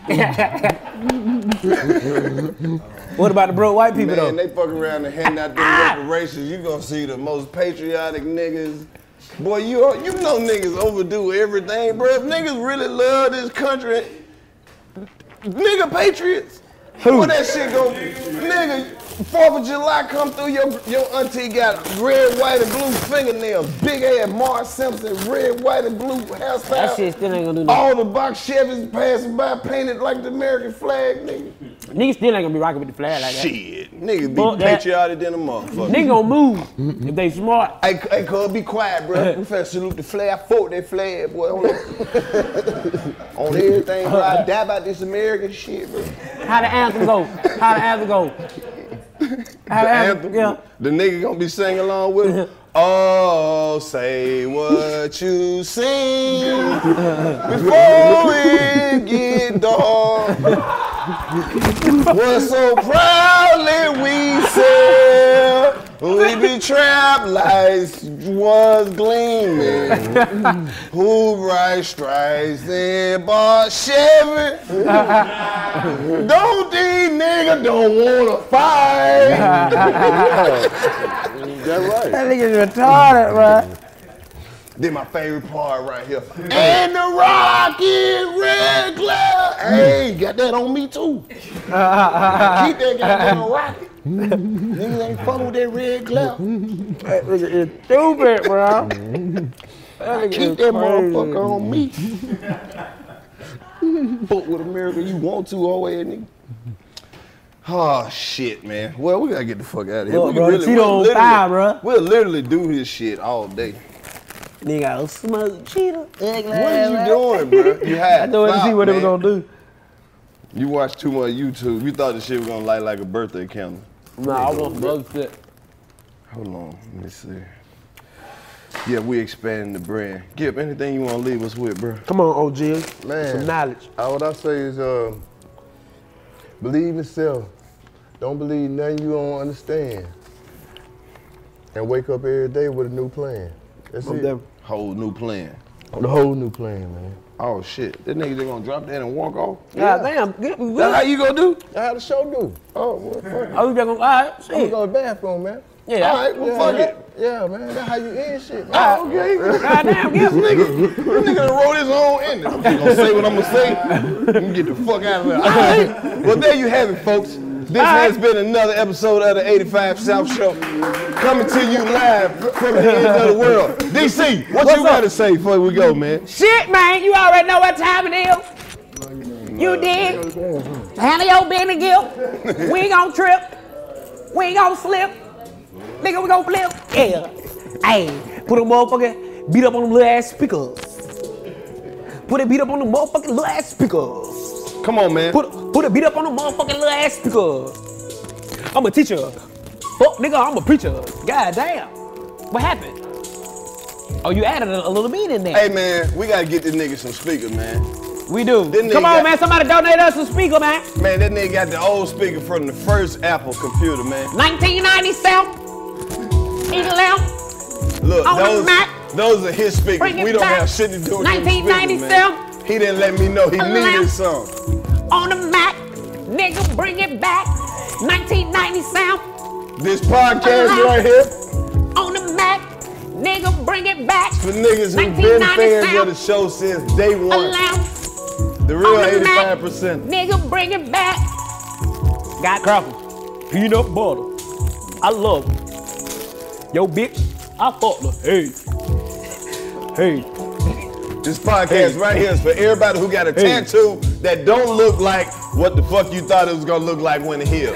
What about the broke white people Man, though? they fucking around and handing out them reparations. You gonna see the most patriotic niggas. Boy, you you know niggas overdo everything, bro. If niggas really love this country, nigga patriots. Who? What that shit go, nigga? Fourth of July come through, your your auntie got red, white, and blue fingernails, big ass Marge Simpson, red, white, and blue hairstyle. That shit still ain't gonna do nothing. All the box Chevys passing by painted like the American flag, nigga. Niggas still ain't gonna be rocking with the flag like that. Shit, niggas Fuck be that. patriotic than a motherfucker. Niggas gonna move if they smart. Hey, hey, cuz, be quiet, bro. We finna salute the flag. I fought that flag, boy. On, on everything, bro. I die about this American shit, bro. How the anthem go? How the anthem go? How the anthem? Yeah. The nigga gonna be singing along with him. Oh, say what you sing before it get dark. What so proudly we said we be trapped lights was gleaming. Who bright stripes and bought Chevy? Don't these niggas don't wanna fight? That's right. That nigga's retarded, bro. Then my favorite part right here. And the rocket red cloud. Hey, got that on me too. Keep that goddamn rocket. Niggas ain't fucking with that red cloud. That nigga is stupid, bro. That Keep that motherfucker on me. Fuck with America you want to, old ass nigga. Oh shit, man. Well, we gotta get the fuck out of here. Look, we bro, really, Cheeto we'll on literally- fire, bro. We'll literally do his shit all day. Nigga got smoke Cheeto. Ugly What are you doing, bro? You had I know to stop, see what they were man. gonna do. You watched too much YouTube. You thought the shit was gonna light like a birthday candle. Nah, I want some other shit. Hold on, let me see. Yeah, we expanding the brand. Gip, anything you wanna leave us with, bro? Come on, O G. Man, Some knowledge. All what I say is, uh, believe in yourself. Don't believe nothing you don't understand. And wake up every day with a new plan. That's From it. them. Whole new plan. The whole new plan, man. Oh shit, that nigga just gonna drop that and walk off? God damn, get me That's how you gonna do? That's how the show do. Oh, well, fuck it. Oh, you just gonna, all right, I'm shit. going to the bathroom, man. Yeah. All right, well, yeah, fuck that- it. Yeah, man. That's how you end shit, man. Oh, okay. God damn, get me. Nigga, this nigga done wrote his own ending. I'm just gonna say what I'm gonna say. Let me get the fuck out of here. All right. Well, there you have it, folks. This has been another episode of the eighty-five South Show. Coming to you live from the end of the world. D C, what What's you up? gotta say before we go, man? Shit, man, you already know what time it is. You did. Handle your business, Gil. We ain't gonna trip. We ain't gonna slip. Nigga, we gonna flip. Yeah. Hey, put a motherfucker beat up on them little ass speakers. Put a beat up on the motherfucking little ass speakers. Come on, man. Put put a beat up on the motherfucking little ass speakers. I'm a teacher. Fuck, nigga, I'm a preacher. God damn. What happened? Oh, you added a, a little beat in there. Hey, man, we gotta get this nigga some speakers, man. We do. This nigga Come on, got- man. Somebody donate us a speaker, man. Man, that nigga got the old speaker from the first Apple computer, man. nineteen ninety-seven. eleven. Look, On the those, Mac. those are his speakers. Bring it We don't back. have shit to do with them nineteen ninety-seven. speakers, man. He didn't let me know he Eleven. needed some. On the Mac. Nigga, bring it back. nineteen ninety-seven. This podcast Uh-huh. right here, On the Mac. Nigga, bring it back. for niggas who've been fans of the show since day one. eleven. The real On the Mac. eighty-five percent. Nigga, bring it back. Got crackers. Peanut butter. I love it. Yo, bitch, I fucked her. Hey. Hey. This podcast Hey. right here is for everybody who got a Hey. tattoo that don't look like what the fuck you thought it was gonna look like when it healed.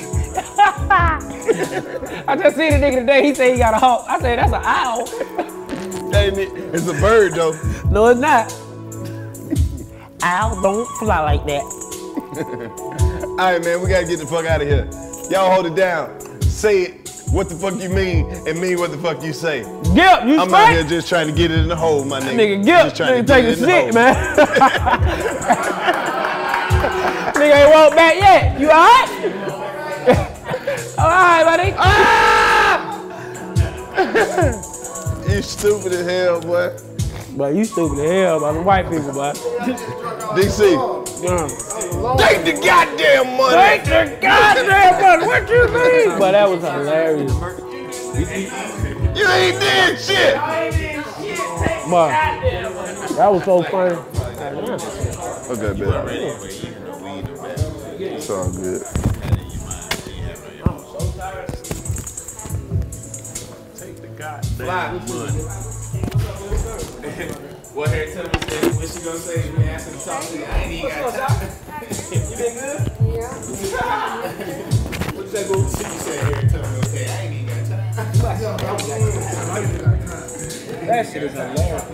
I just seen a nigga today. He said he got a hawk. I said, that's an owl. Ain't it? It's a bird though. No, it's not. Owls don't fly like that. All right, man, we gotta get the fuck out of here. Y'all hold it down. Say it. What the fuck you mean and mean what the fuck you say. Gip, you I'm out here straight? just trying to get it in the hole, my nigga. Nigga, Just Gip, trying nigga to take get a it in the shit, hole. man. Nigga ain't walked back yet. You alright? Alright, buddy. Ah! You stupid as hell, boy. But you stupid as hell, man. The white people, boy. D C, Yeah. take the goddamn money. Take the goddamn money. What you mean? But that was hilarious. You ain't did shit. Boy, that was so funny. Okay, baby. It's all good. Well, Harry, tell me what she gonna say. We asked her to talk to you. I ain't even got time. You been good? What's that little shit you said here? Tell me, okay, I ain't even got time. That shit is hilarious.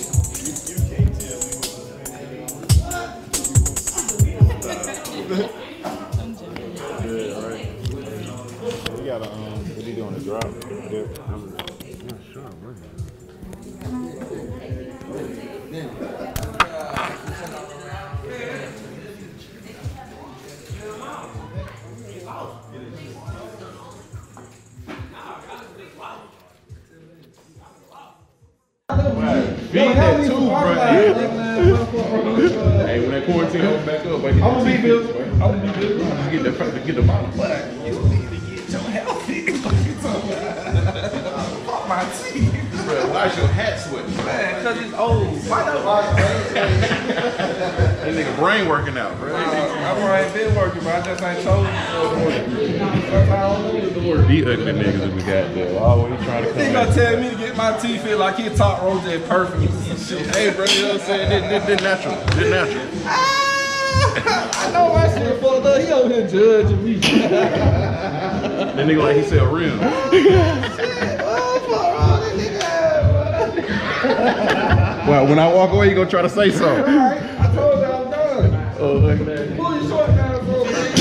Yeah, right. We gotta, um, what he doing, a drop? Dip. I'm not sure, man. Feed that too, bro. Hey, when that quarantine opens back up, I get I'm gonna be good. I'm gonna be good. Just get the get the bottom. But you need to get your healthy. Fuck my teeth. Bro, why's your hat sweating? Man, cause it's old. Why not? That nigga brain working out, bro. My brain been working, but I just ain't told you the word. These ugly niggas that we got there. Always trying to come. He gonna tell me to get my teeth fit like he talk Roger perfect. Hey, bro, you know what I'm saying? This, this, this natural. This natural. I know my shit fucked up. He over here judging me. That nigga like he sell real. Well, when I walk away, you gonna try to say something. Alright, I told you I'm done. Oh, look at that. Pull your short down, bro.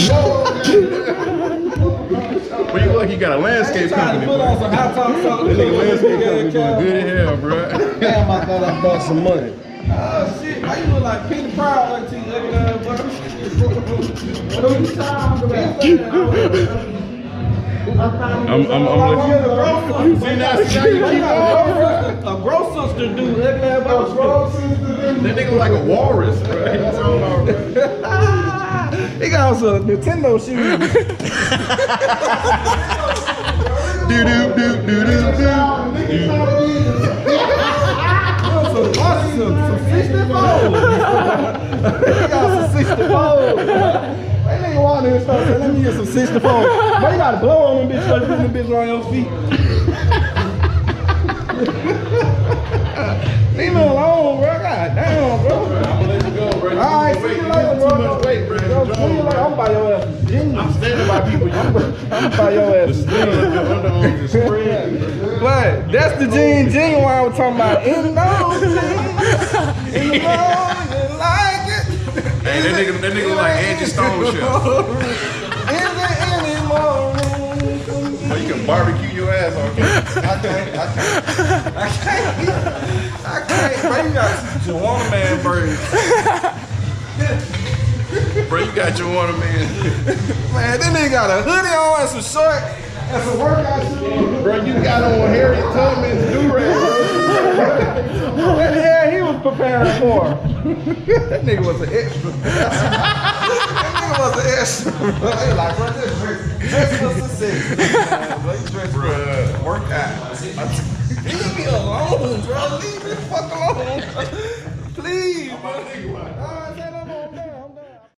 Well, you look, you got a landscape company. Put on some hot top sauce. That nigga landscape company doing good as hell, bro. Damn, I thought I bought some money. Oh shit, why you look like Peter Proud like T looking at him, brother? What are you talking about? I'm, I'm, I'm looking. See now, see how you keep on? A gross sister dude, look at that gross sister dude. That nigga like a walrus, bro. He's talking about, bro. He got some Nintendo shoes. Do do do do do do. Some some sixty-four. He got some sixty-four. That nigga walking in and start saying, let me get some sixty-four. But you gotta blow on them bitch, start putting them bitch on your feet. Leave me alone, bro. God damn, bro. I'm gonna let you go, bro. Alright, see you later, bro. Too much weight, bro. See you later. I'm by your ass. I'm standing by people. I'm by your ass. The skin of your underarms is spread. But that's the jean jean one I was talking about. In those jeans, in the morning, you like it. Hey, that nigga, that nigga like Angie Stone show. Is there any more room for me? Well, you can barbecue your ass off. I can't, I can't, I can't, I can't, bro, you got Juwanna Man bird. Bro, you got your one man. Man, that nigga got a hoodie on and some short and some workout shoes. Bro, you got on Harriet Tubman's do-rag, bro. What the hell he was preparing for? That nigga was an extra. That nigga was an extra, bro. They like, bro, this dress, dress was the six. Bro, you dress for workout. Leave me alone, bro. Leave me the fuck alone. Please, bro.